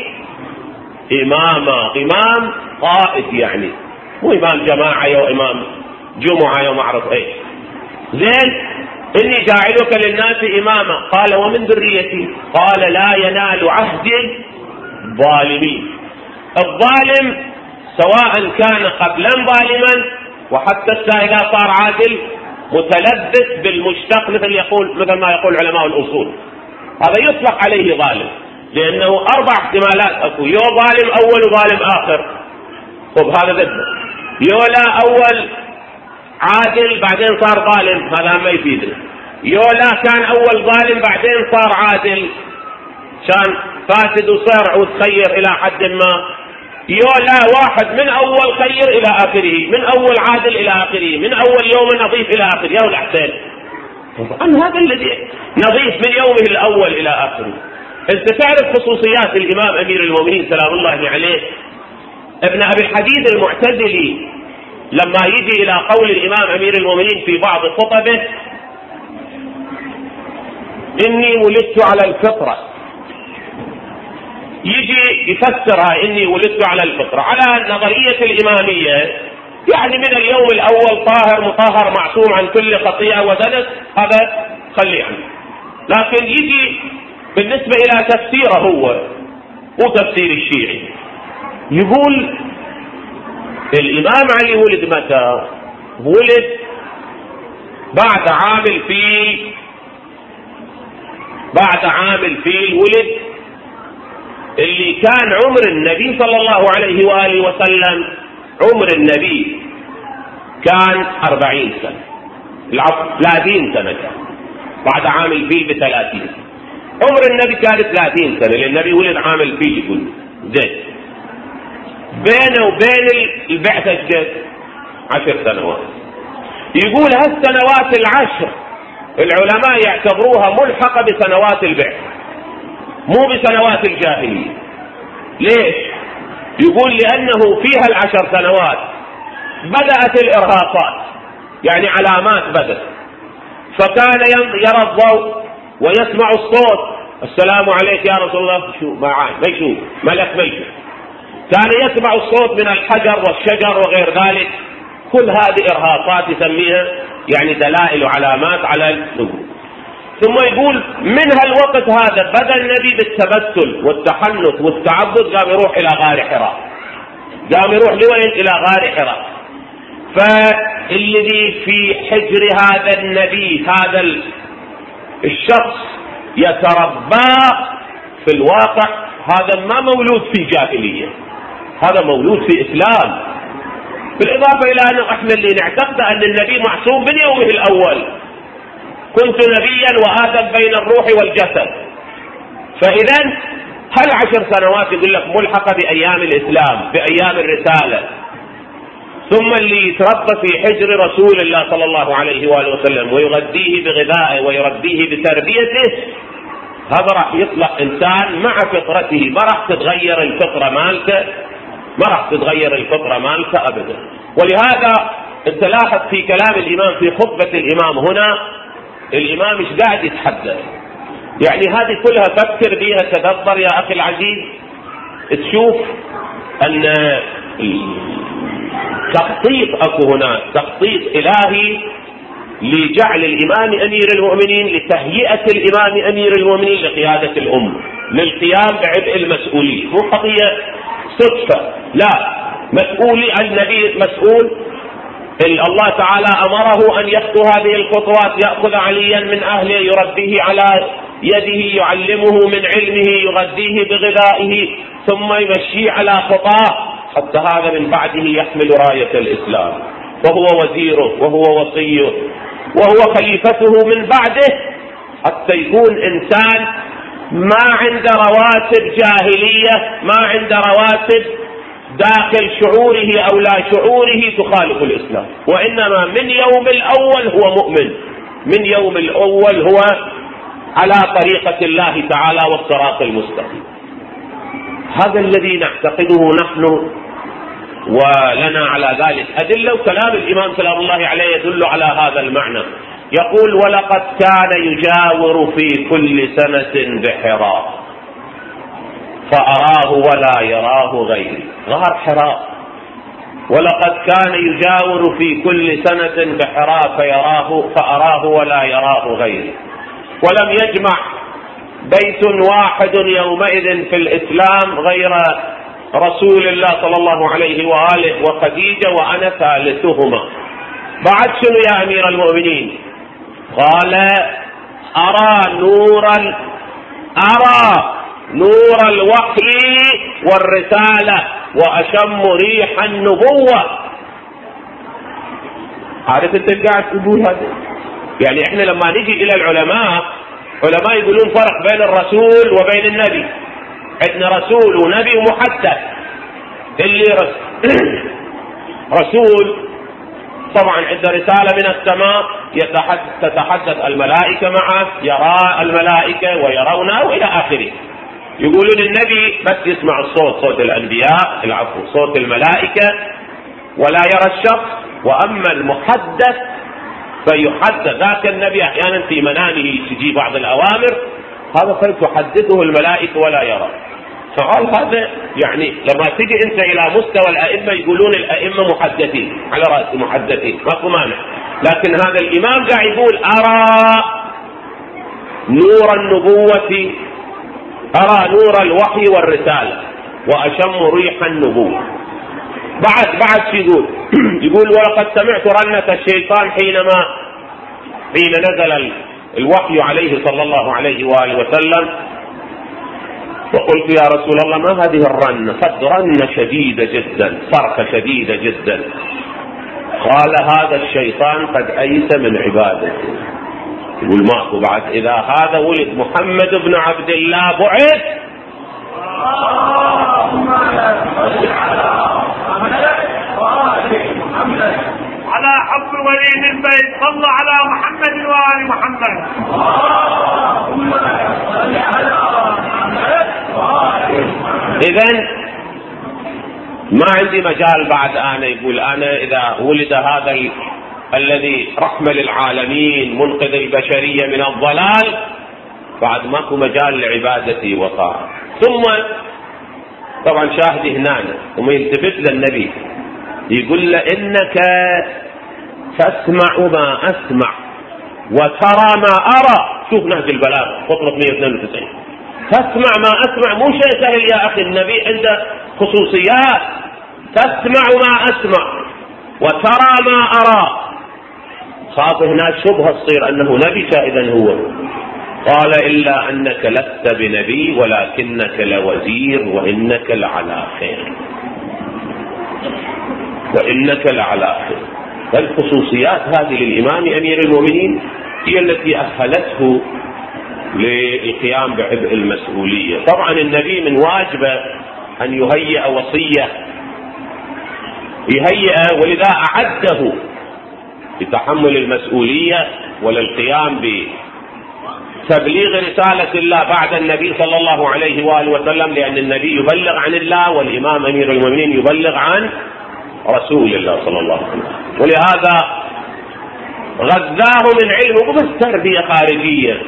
إماما. إمام قائد، يعني مو إمام جماعة وإمام جمعة وما أعرف إيش. زين، إني جاعلك للناس إماما، قال ومن ذريتي، قال لا ينال عهد الظالمين. الظالم سواء كان قبلا ظالما وحتى إذا صار عادل متلبس بالمشتق، مثل ما يقول علماء الأصول، هذا يطلق عليه ظالم، لأنه 4 احتمالات أكو: يو ظالم أول وظالم آخر. طب هذا ضده. يو لا أول عادل بعدين صار ظالم، هذا ما يفيدنا. يو لا كان أول ظالم بعدين صار عادل، كان فاسد وصرع وتخير إلى حد ما. يو لا واحد من أول خير إلى آخره، من أول عادل إلى آخره، من أول يوم نظيف إلى آخره. يا الأحسن، طبعا هذا الذي نظيف من يومه الأول إلى آخره. أنت تعرف خصوصيات الإمام أمير المؤمنين سلام الله عليه. ابن أبي الحديد المعتزلي لما يجي إلى قول الإمام أمير المؤمنين في بعض خطبه: إني ولدت على الفطرة، يجي يفسرها إني ولدت على الفطرة على نظرية الإمامية، يعني من اليوم الأول طاهر مطهر معصوم عن كل خطيئة ودنس، هذا خلي عنه. لكن يجي بالنسبة إلى تفسيره هو وتفسير الشيعي، يقول الإمام علي ولد متى؟ ولد بعد عام الفيل. بعد عام الفيل ولد، اللي كان عمر النبي صلى الله عليه وآله وسلم، عمر النبي كان 40 سنة، 30 سنة كان بعد عام الفيل ب30. عمر النبي كان 30 سنة، لأن النبي ولد عام الفيل. يقول زين، بينه وبين البعثة قد 10 سنوات. يقول هالسنوات 10 العلماء يعتبروها ملحقة بسنوات البعث مو بسنوات الجاهلية. ليش؟ يقول لأنه فيها ال10 سنوات بدأت الإرهاصات، يعني علامات بدأت، فكان يرى الضوء ويسمع الصوت، السلام عليك يا رسول الله، شو ما يشوف ملك ما يشوف، كان يسمع الصوت من الحجر والشجر وغير ذلك. كل هذه إرهاصات يسميها يعني دلائل وعلامات على النبوة. ثم يقول من هالوقت هذا بدأ النبي بالتبتل والتحنث والتعبد، قام يروح إلى غار حراء. قام يروح لوين؟ إلى غار حراء. فالذي في حجر هذا النبي، هذا الشخص يتربى في الواقع، هذا ما مولود في جاهلية، هذا مولود في إسلام. بالإضافة إلى أن احنا اللي نعتقد أن النبي معصوم من يومه الأول، كنت نبيا وآدم بين الروح والجسد. فإذا هل 10 سنوات يقول لك ملحقة بأيام الإسلام بأيام الرسالة، ثم اللي يتربى في حجر رسول الله صلى الله عليه وآله وسلم ويغذيه بغذائه ويربيه بتربيته، هذا راح يطلع إنسان مع فطرته، ما راح تتغير الفطرة مالته، ما راح تتغير الفطرة مالته أبدا. ولهذا انت لاحظ في كلام الإمام في خطبة الإمام هنا، الإمام مش قاعد يتحدث، يعني هذه كلها فكر بيها، تدبر يا أخي العزيز، تشوف أن تخطيط أكو هناك، تخطيط إلهي لجعل الإمام أمير المؤمنين، لتهيئة الإمام أمير المؤمنين لقيادة الأمة، للقيام بعبء المسؤولية. مو قضية صدفة، لا، مسؤولي النبي مسؤول. الله تعالى أمره أن يخطو هذه الخطوات، يأخذ عليا من أهله يربيه على يده، يعلمه من علمه، يغذيه بغذائه، ثم يمشيه على خطاه، حتى هذا من بعده يحمل راية الإسلام، وهو وزيره وهو وصيه وهو خليفته من بعده، حتى يكون إنسان ما عنده رواتب جاهلية، ما عنده رواتب داخل شعوره أو لا شعوره تخالف الإسلام، وإنما من يوم الأول هو مؤمن، من يوم الأول هو على طريقة الله تعالى والصراط المستقيم. هذا الذي نعتقده نحن، ولنا على ذلك أدلة، وكلام الإمام سلام الله عليه يدل على هذا المعنى. يقول ولقد كان يجاور في كل سنة بحراء فأراه ولا يراه غيري. غار حراء، ولقد كان يجاور في كل سنة بحراء فأراه ولا يراه غيري. ولم يجمع بيت واحد يومئذ في الإسلام غير رسول الله صلى الله عليه وآله وخديجة وأنا ثالثهما. بعد شنو يا أمير المؤمنين؟ قال أرى نور الوحي والرسالة وأشم ريح النبوة. عارف انت قاعد تقول هذا؟ يعني احنا لما نجي الى العلماء يقولون فرق بين الرسول وبين النبي. عندنا رسول ونبي ومحدث. اللي رسول طبعا عنده رسالة من السماء، تتحدث الملائكة معه، يرى الملائكة ويرونه وإلى آخره. يقولون النبي بس يسمع الصوت، صوت الأنبياء، العفو، صوت الملائكة، ولا يرى الشخص. وأما المحدث فيحدث، ذاك النبي أحيانا في منامه يجي بعض الأوامر، هذا فتحدثه الملائكة ولا يرى. فقال هذا يعني لما تجي انت الى مستوى الائمه، يقولون الائمه محدثين على راس محدثين، ماكو مانع، لكن هذا الامام قاعد يقول ارى نور النبوه، ارى نور الوحي والرساله واشم ريح النبوه. بعد شو يقول ولقد سمعت رنة الشيطان حين نزل الوحي عليه صلى الله عليه واله وسلم، وقلت يا رسول الله ما هذه الرنة؟ قد رنة شديدة جدا، صرخة شديدة جدا. قال هذا الشيطان قد أيس من عبادته. يقول ماكو بعد، إذا هذا ولد محمد بن عبد الله بعث على حب ولي البيت صلوا على محمد وآل محمد. إذن ما عندي مجال بعد أنا يقول أنا إذا ولد هذا الذي رحمة للعالمين منقذ البشرية من الضلال بعد ماكو مجال لعبادتي وطاعة. ثم طبعا شاهدي هنا ثم يلتفت للنبي يقول له إنك تسمع ما أسمع وترى ما أرى. شوف نهج البلاغ خطوة 192. تسمع ما أسمع مو شيء سهل يا أخي، النبي عنده خصوصيات. تسمع ما أسمع وترى ما أرى. خاف هناك شبهة تصير أنه نبي إذن هو. قال إلا أنك لست بنبي ولكنك لوزير وإنك لعلى خير. وإنك لعلى خير. فالخصوصيات هذه للإمام أمير المؤمنين هي التي أهلته للقيام بعبء المسؤولية. طبعا النبي من واجبه أن يهيئ وصية ولذا أعده لتحمل المسؤولية وللقيام بتبليغ رسالة الله بعد النبي صلى الله عليه وآله وسلم، لأن النبي يبلغ عن الله والإمام أمير المؤمنين يبلغ عن رسول الله صلى الله عليه وسلم. ولهذا غذاه من علمه بس تربية خارجية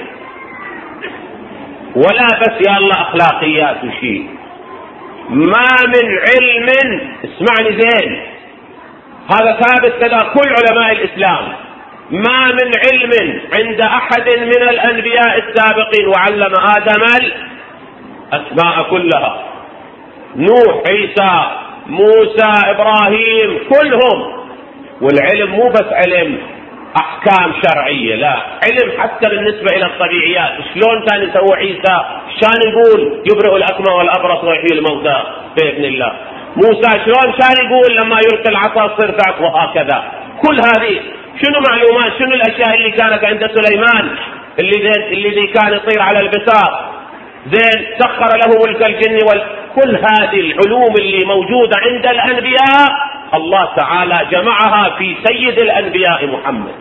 ولا بس يا الله أخلاقيات وشيء. ما من علم، اسمعني زين، هذا ثابت كذا كل علماء الإسلام، ما من علم عند أحد من الأنبياء السابقين وعلم آدم الأسماء كلها، نوح، عيسى، موسى، إبراهيم، كلهم. والعلم مو بس علم أحكام شرعية، لا، علم حتى بالنسبة إلى الطبيعيات. شلون كان يسوي عيسى؟ شان يقول يبرئ الأكمى والأبرص ويحيي الموتى بإذن الله. موسى شلون كان يقول لما يلقي العصا تصير ذاك وهكذا. كل هذه شنو معلومات، شنو الأشياء اللي كانت عند سليمان اللي كان يطير على البساط، زين سخر له ملك الجن كل هذه العلوم اللي موجودة عند الأنبياء الله تعالى جمعها في سيد الأنبياء محمد.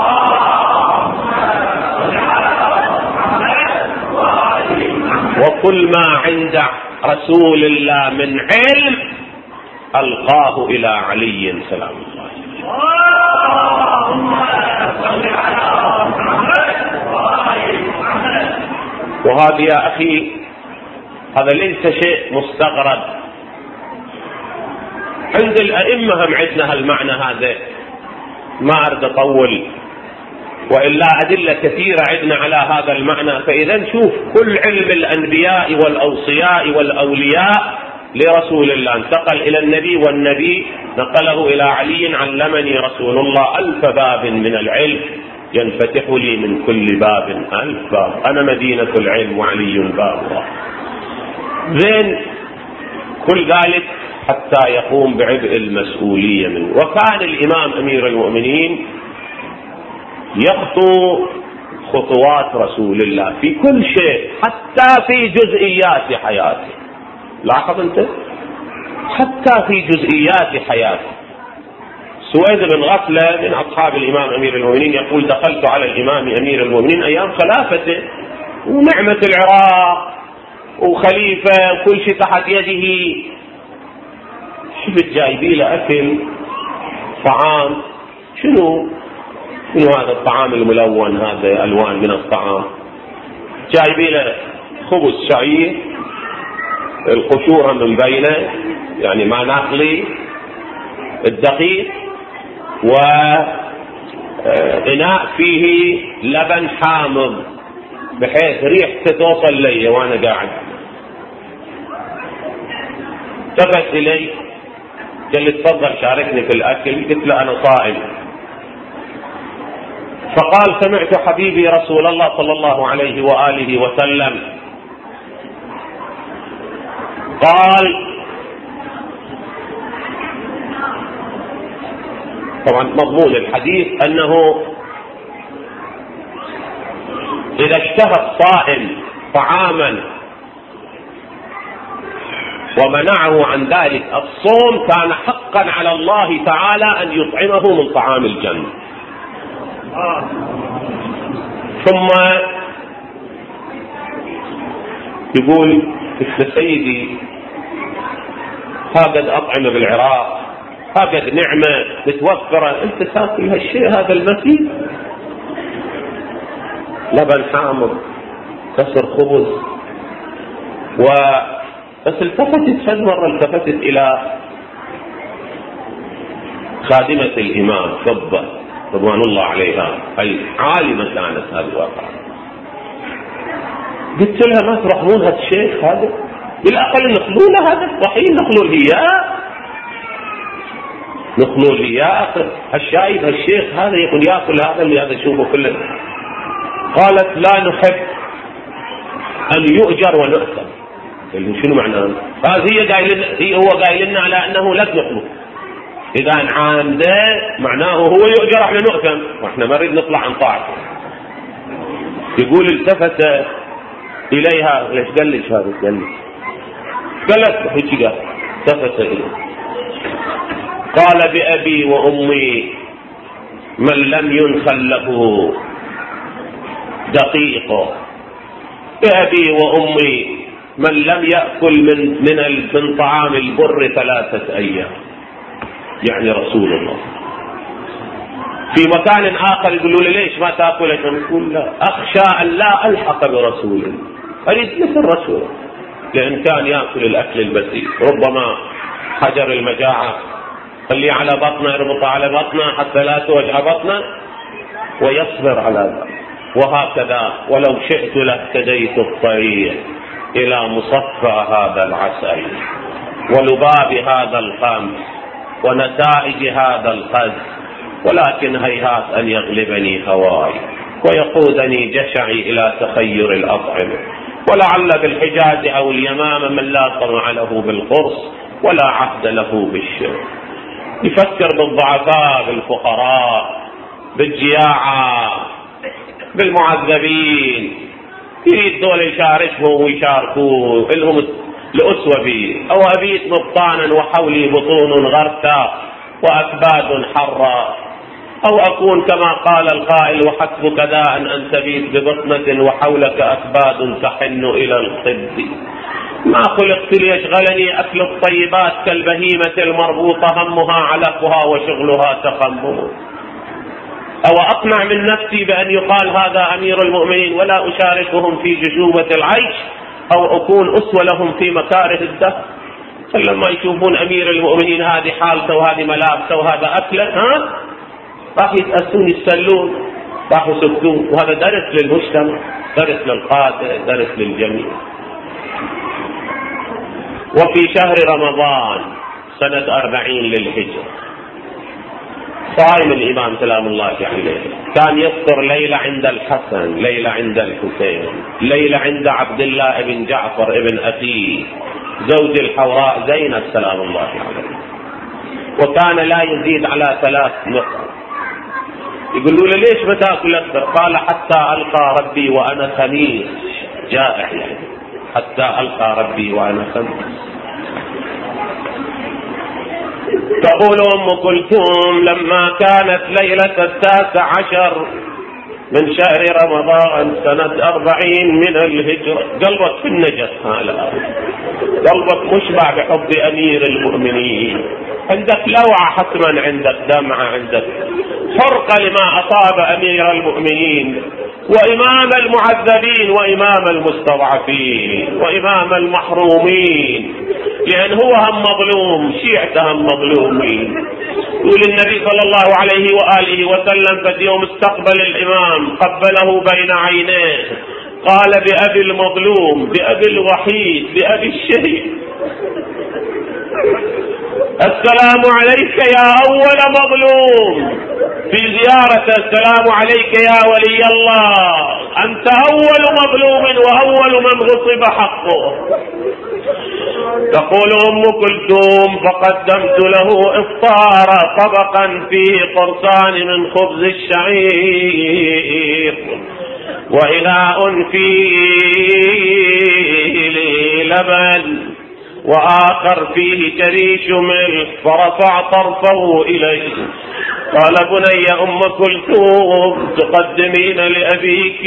وكل ما عند رسول الله من علم ألقاه إلى علي سلام الله. وهذا يا أخي هذا ليس شيء مستغرب، عند الأئمة هم عندنا هالمعنى هذا. ما أريد أطول وإلا أدلة كثيرة عندنا على هذا المعنى. فإذا نشوف كل علم الأنبياء والأوصياء والأولياء لرسول الله انتقل إلى النبي، والنبي نقله إلى علي علمني رسول الله 1000 باب من العلم ينفتح لي من كل باب 1000 باب، أنا مدينة العلم وعلي بابها. زين كل ذلك حتى يقوم بعبء المسؤولية منه. وكان الإمام أمير المؤمنين يخطو خطوات رسول الله في كل شيء، حتى في جزئيات حياته. لاحظ أنت، حتى في جزئيات حياته. سويد بن غفلة من أصحاب الإمام أمير المؤمنين يقول دخلت على الإمام أمير المؤمنين أيام خلافته ونعمة العراق وخليفة كل شيء تحت يده، شفت جايبي له أكل طعام. شنو هذا الطعام الملون، هذا ألوان من الطعام، جايبي له خبز شعير القشورة من بينه يعني ما ناقلي الدقيق، وإناء فيه لبن حامض بحيث ريحته توصل لي وانا قاعد. التفت الي قال لي تفضل شاركني في الاكل. قلت له انا صائم. فقال سمعت حبيبي رسول الله صلى الله عليه وآله وسلم قال، طبعا مضمون الحديث أنه إذا اشتهى الصائم طعاما ومنعه عن ذلك الصوم كان حقا على الله تعالى أن يطعمه من طعام الجنة. ثم يقول مثل سيدي هاقد أطعمة بالعراق، هاقد نعمة متوفرة، أنت تاكل هالشيء هذا المسيح؟ لبن حامض، كسر خبز. بس التفتت فد مرة، التفتت إلى خادمة الإمام فضة رضوان الله عليها، أي عالمة كانت هذا الواقع. قلت لها ما ترحمون هذا الشيخ هذا؟ بالأقل نخلوله هذا الصحيح، نخلو الهياء، نخلو الهياء. هالشايب هالشيخ هذا يقول يأكل هذا اللي هذا شوفه كله. قالت لا نحب أن يؤجر ونؤثم. شنو معناه؟ هو قايل لنا على أنه لا نخلو، إذا عامده معناه هو يؤجر احنا نؤثم، واحنا ما نريد نطلع عن طاعته. يقول التفت إليها، ليش قلش هذا؟ قالت هيك قال، التفت إليه قال بأبي وأمي من لم ينخل له دقيقه، بأبي وأمي من لم يأكل من طعام البر 3 أيام، يعني رسول الله. في مكان آخر يقولوا لي ليش ما تأكل؟ يقول لا، أخشى أن لا ألحق برسول الله، أريد مثل رسول، لأن كان يأكل الأكل البسيط، ربما حجر المجاعة خليه على بطنه، يربط على بطنه حتى لا توجع بطنه ويصبر على ذلك. وهكذا ولو شئت لاهتديت الطريق إلى مصفى هذا العسل ولباب هذا الخمس ونتائج هذا الخز، ولكن هيهات أن يغلبني هواي ويقودني جشعي إلى تخير الأطعمة، ولعل بالحجاز أو اليمامة من لا طمع له بالقرص ولا عهد له بالشر. يفكر بالضعفاء، بالفقراء، بالجياعة، بالمعذبين، يريد دول يشاركهم ويشاركوه، لهم الأسوة بي. أو أبيت مبطانا وحولي بطون غرتا وأكباد حرة، أو أكون كما قال القائل وحسبك داء أن تبيت ببطنة وحولك أكباد تحن إلى الخبز. ما خلقت ليشغلني أكل الطيبات كالبهيمة المربوطة همها علفها وشغلها تخمم. أو أقنع من نفسي بأن يقال هذا أمير المؤمنين ولا أشاركهم في جشوبة العيش، أو أكون أسوة لهم في مكاره الدهر. فلما يشوفون أمير المؤمنين هذه حالته وهذه ملابسه وهذا أكله، راح يتأسون يستلون، راح يسكتون. وهذا درس للمجتمع، درس للقادة، درس للجميع. وفي شهر رمضان سنة 40 للهجرة صائم الإمام سلام الله عليه، كان يفطر ليلة عند الحسن، ليلة عند الحسين، ليلة عند عبد الله بن جعفر ابن أخيه زوج الحوراء زينب سلام الله عليه، وكان لا يزيد على 3 نقط. يقولوا له ليش ما تاكل أكثر؟ قال حتى ألقى ربي وأنا خميس، جائع يعني، حتى ألقى ربي وأنا خميس. تقول أم كلثوم لما كانت ليلة 19 من شهر رمضان سنة 40 من الهجرة، قلبك في النجس هلا، قلبك مشبع بحب أمير المؤمنين، عندك لوعة حتما، عندك دمعة، عندك حرقة لما أصاب أمير المؤمنين وإمام المعذبين وإمام المستضعفين وإمام المحرومين، لأن هو هم مظلوم، شيعته هم مظلومين. يقول النبي صلى الله عليه وآله وسلم في يوم استقبل الإمام قبله بين عينيه قال بأبي المظلوم، بأبي الوحيد، بأبي الشهيد، السلام عليك يا أول مظلوم. في زيارة السلام عليك يا ولي الله، أنت أول مظلوم وأول من غصب حقه. تقول أم كلثوم فقدمت له إفطار طبقا فيه قرصان من خبز الشعير وإناء فيه لبن وآخر فيه جريش ملح، فرفع طرفه إليه قال بني أم كلثوم تقدمين لأبيك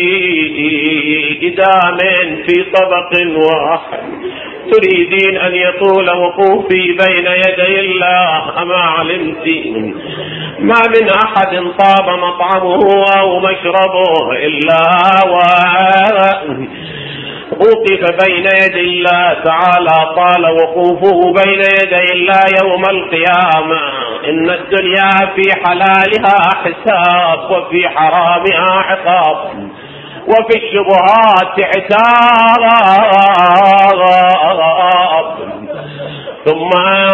إدام في طبق واحد، تريدين أن يطول وقوفي بين يدي الله؟ أما علمت ما من أحد طاب مطعمه أو مشربه إلا وقف بين يدي الله تعالى، طال وقوفه بين يدي الله يوم القيامة. إن الدنيا في حلالها حساب وفي حرامها عقاب وفي الشبهات عتاب. ثم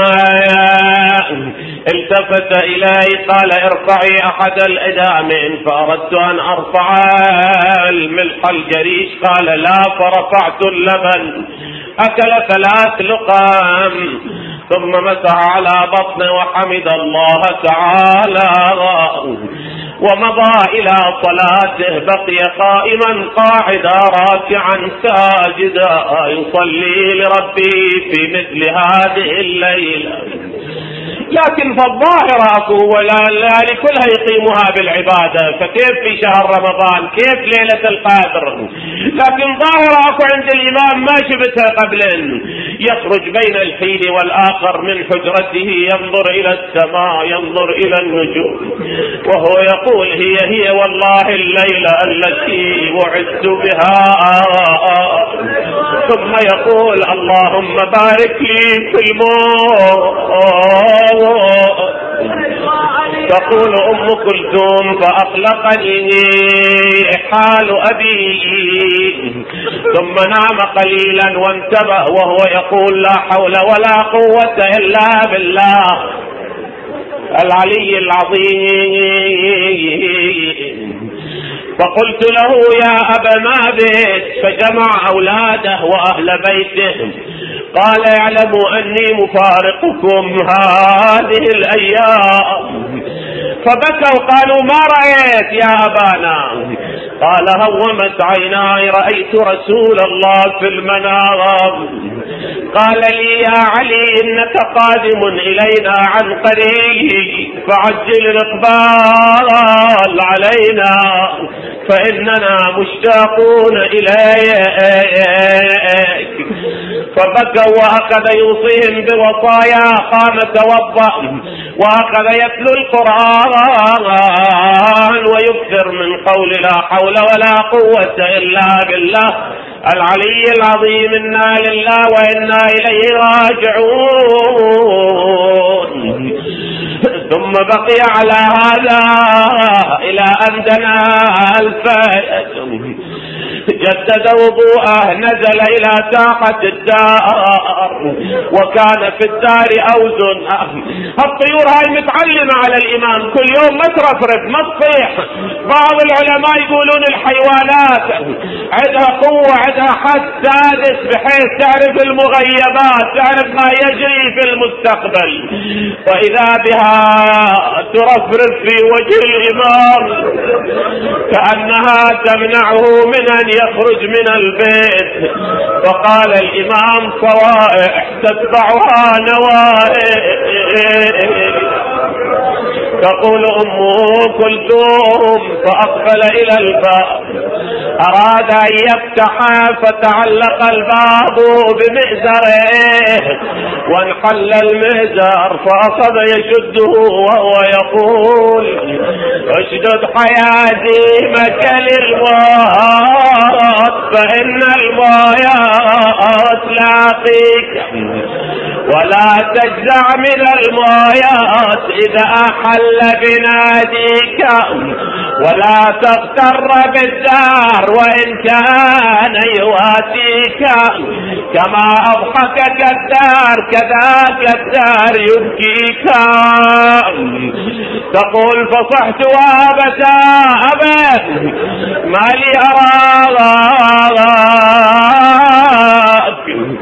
التفت إلي قال ارفعي أحد الإدامين، فأردت أن أرفع الملح الجريش قال لا، فرفعت اللبن أكل 3 لقم ثم مسح على بطنه وحمد الله تعالى ومضى إلى صلاته. بقي قائما قاعدا راكعا ساجدا يصلي لربه في مثل هذه الليلة. لكن فالظاهر أكو ولا لكلها يقيمها بالعبادة، فكيف في شهر رمضان؟ كيف ليلة القدر؟ لكن ظاهر أكو عند الإمام ما شبتها قبل، يخرج بين الحين والآخر من حجرته ينظر إلى السماء ينظر إلى النجوم وهو يقول هي والله الليلة التي وعدت بها. ثم يقول اللهم بارك لي في الموت. تقول أم كلثوم فأقلقني حال أبي، ثم نام قليلا وانتبه وهو يقول لا حول ولا قوة إلا بالله العلي العظيم. فقلت له يا أبا ما بك؟ فجمع أولاده وأهل بيته قال اعلموا أني مفارقكم هذه الأيام. فبكوا قالوا ما رأيت يا أبانا؟ قال هومت عيناي رأيت رسول الله في المنام. قال لي يا علي إنك قادم إلينا عن قريب فعجل الإقبال علينا فإننا مشتاقون إليك. فبكوا وأخذ يوصيهم بوصايا. قام توضأ وأخذ يتلو القرآن ويكثر من قول لا حول ولا قوة إلا بالله العلي العظيم. إنا لله وإنا إليه راجعون. ثم بقي على هذا إلى أن دنا الفجر، جدد وضوءه، نزل إلى ساحة الدار وكان في الدار أوز. الطيور هاي متعلمة على الإمام، كل يوم ما ترفرف ما تصيح. بعض العلماء يقولون الحيوانات عندها قوة عندها حس سادس بحيث تعرف المغيبات تعرف ما يجري في المستقبل، وإذا بها ترفرف في وجه الإمام كأنها تمنعه من أن يخرج من البيت. فقال الإمام صوائح تتبعها نوائح. تقول أم كلثوم فأقبل إلى الباب أراد أن يفتح فتعلق الباب بمئزره وانحل المئزر فأخذ يشده وهو يقول اشدد حياتي مكان الموت فإن الموت لاقيك ولا تجزع من الموت إذا أحل بناديك ولا تغتر بالدار وإن كان يواتيك كما أضحكك الدار كذاك الدار يبكيك. تقول فصحت وابتا أبا ما لي أراك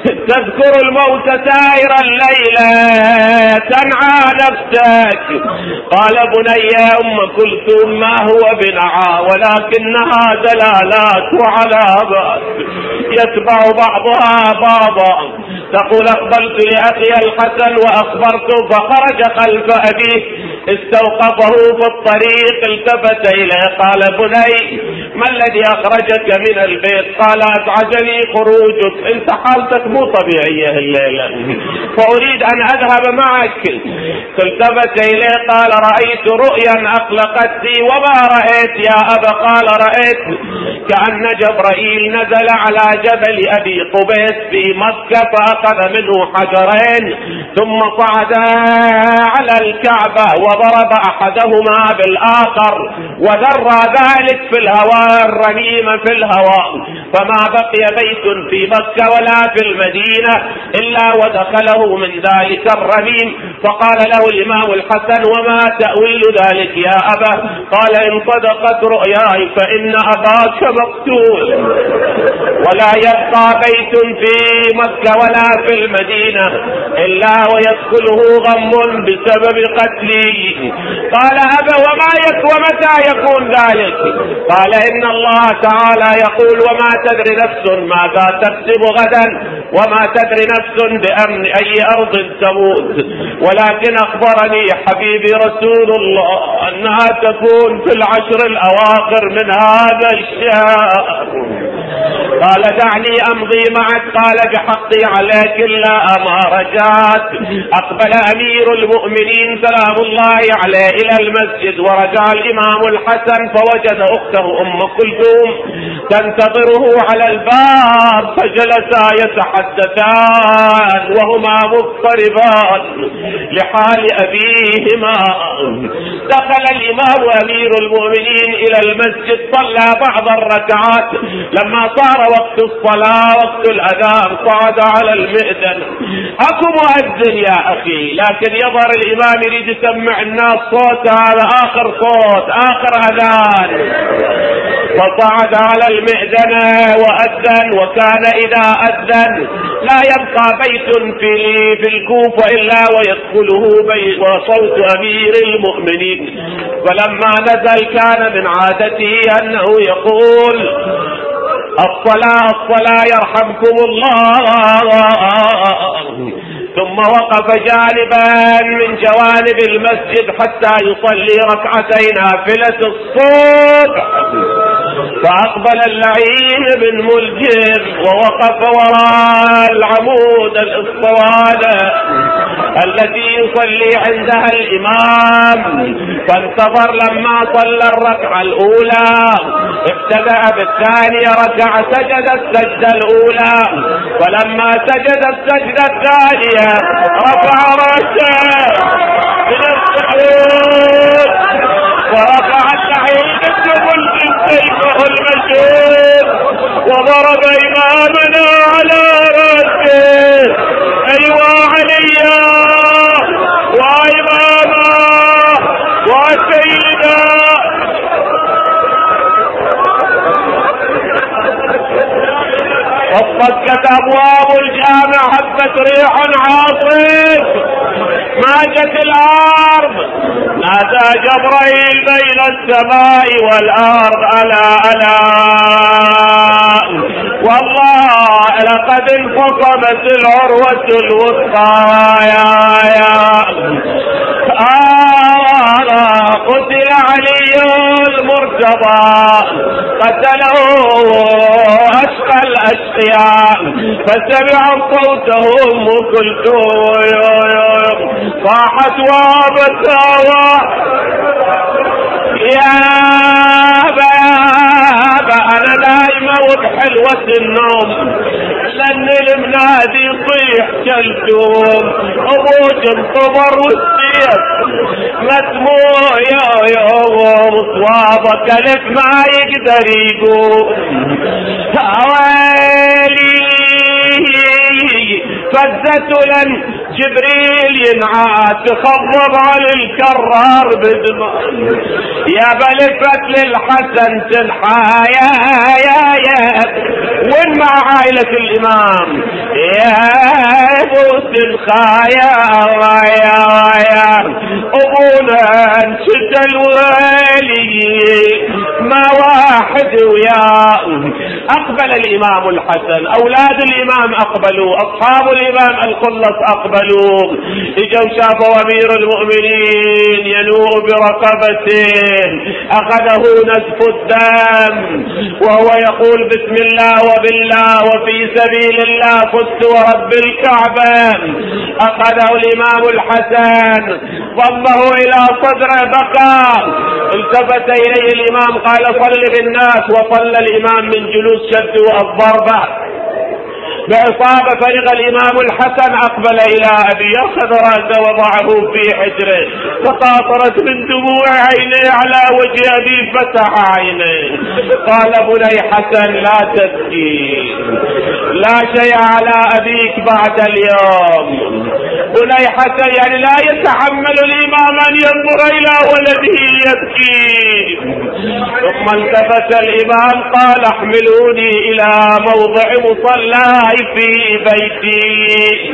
تذكر الموت سائر الليلة تنعى نفسك. قال بني أم كلثوم ما هو بنعى ولكنها دلالات وعلامات يتبع بعضها بعضا. تقول أقبلت لأخي الحسن وأخبرته فخرج خلف أبيه استوقفه في الطريق التفت إليه قال بني ما الذي أخرجك من البيت؟ قال أزعجني خروجك انت حالتك مو طبيعية الليلة فأريد أن أذهب معك. التفت إليه قال رأيت رؤيا أقلقتني. وما رأيت يا أبا؟ قال رأيت كأن جبرائيل نزل على جبل أبي قبيس في مكة فأخذ منه حجرين ثم صعد على الكعبة وضرب أحدهما بالآخر وذرى ذلك في الهواء الرنيم في الهواء فما بقي بيت في مكة ولا في المدينة إلا ودخله من ذلك الرنيم. فقال له الإمام الحسن وما تأويل ذلك يا أبا؟ قال إن صدقت رؤياي فإن أباك مقتول ولا يبقى بيت في مكة ولا في المدينة إلا ويدخله غم بسبب قتلي. قال أبا ومتى يكون ذلك؟ قال إن الله تعالى يقول وما تدري نفس ماذا تكسب غدا وما تدري نفس بأمن أي أرض تموت ولكن أخبرني حبيبي رسول الله أنها تكون في العشر الأواخر من هذا الشهر. قال دعني أمضي معك. قال بحقي عليك لا أما رجعت. أقبل أمير المؤمنين سلام الله عليه إلى المسجد ورجع الإمام الحسن فوجد أخته أم كلثوم تنتظره على الباب فجلسا يتحدثان وهما مضطربان لحال أبيهما. دخل الإمام أمير المؤمنين إلى المسجد صلى بعض الركعات. لما صار وقت الصلاة وقت الأذان صعد على المئذن. أكو مؤذن يا أخي لكن يظهر الإمام يريد يسمع الناس صوت هذا آخر صوت آخر أذان فصعد على المئذن وأذن. وكان إذا أذن لا يبقى بيت في الكوفة إلا ويدخله وصوت أمير المؤمنين. فلما نزل كان من عادته أنه يقول الصلاة يرحمكم الله. ثم وقف جانبا من جوانب المسجد حتى يصلي ركعتين نافلة الصبح. فأقبل اللعين بن ملجم ووقف وراء العمود الاسطوانة التي يصلي عندها الإمام فانتظر. لما صلى الركعة الأولى ابتدأ بالثانية ركع سجد السجدة الأولى. فلما سجد السجدة الثانية رفع رأسه من السجود ورفع اللعين بن ملجم سيفه المشهور وضرب إمامنا على رأسه. أيوا عليا وإماما وسيدا. وصفت أبواب الجامع حبت ريح عاصف ماجت الأرض. نادى جبرائيل بين السماء والأرض ألا ألا والله لقد انفصمت العروة الوثقى يا قتل علي المرتضى قتله أشقى الأشقياء فسمع صوته أم كلثوم صاحت وابتوى يا بابا أنا دائما وبحلوة النوم لأن المنادي يطيح كلثوم أبوك انطبر والسيف مسموع يا مصوابك لك ما يقدر يقوم. ويلي فزة لن جبريل ينعاد تخضب على الكرار بدماء. يا بلفت للحسن تنحى يا وين مع عائلة الإمام يا ابو تنخى يا ابونا انشد الوالي ما واحد وياه. اقبل الامام الحسن، اولاد الامام اقبلوا، اصحاب الامام الخلص اقبلوا، اجوا شافوا امير المؤمنين ينوء برقبته، اخذه نزف الدم وهو يقول بسم الله وبالله وفي سبيل الله فزت ورب الكعبة. اخذه الامام الحسن ضمه الى صدره بكى، التفت اليه الامام قال صل بالناس، وصلى الامام من جلوس شد الضربه بعصابة. فرغ الامام الحسن اقبل الى ابي، اخذ راسه وضعه في حجره، تقاطرت من دموع عينيه على وجه ابي، فتح عينيه قال بني حسن لا تبكي، لا شيء على ابيك بعد اليوم. بني حسن يعني لا يتحمل الامام ان ينظر الى ولده يبكي. ثم التفت الامام قال احملوني الى موضع مصلاي في بيتي.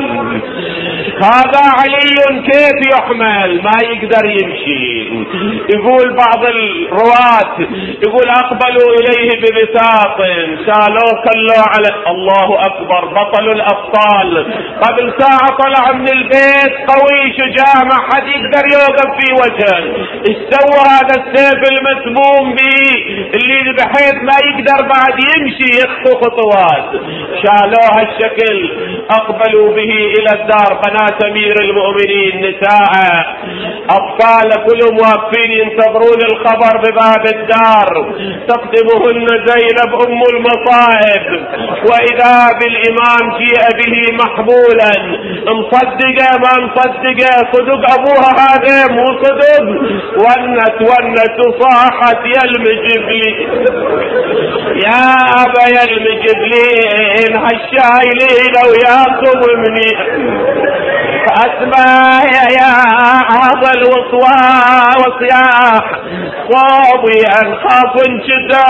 هذا علي كيف يحمل؟ ما يقدر يمشي. يقول بعض الرواة يقول اقبلوا اليه ببساط، شالوه كلوا على الله اكبر، بطل الابطال. قبل ساعة طلع من البيت قوي شجاع ما حد يقدر يوقف في وجهه. ايش سوى هذا السيف المسموم به اللي بحيث ما يقدر بعد يمشي يخطو خطوات؟ شالوه هالشكل. اقبلوا به الى الدار، بنات امير المؤمنين، نساء، اطفال، كلهم واقفين ينتظرون الخبر بباب الدار. تقدمهن زينب ام المصائب، واذا بالامام جيء به محمولا، مصدقه ما مصدقه، صدق ابوها هذا مو صدق، ونت وصاحت يا المجبلي يا ابا يا المجبلين هالشايلين وياكم مني اسمع يا هذا وصياح صوبي انخاف انشدا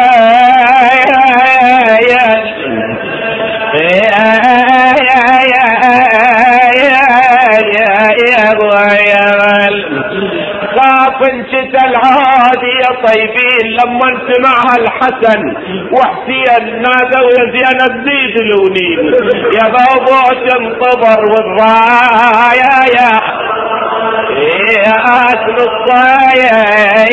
خاف انشتا العادي يا طيبين. لما سمعها الحسن وحسين نادوا يا زينب زيدلوني يا بابا تنتظر والضايا يا اسم الصايا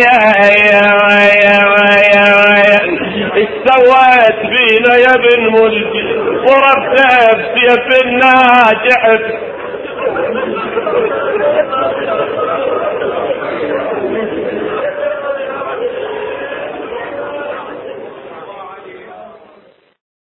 ايش سويت بينا يا ابن ملجي؟ ضربت بسيف الناجح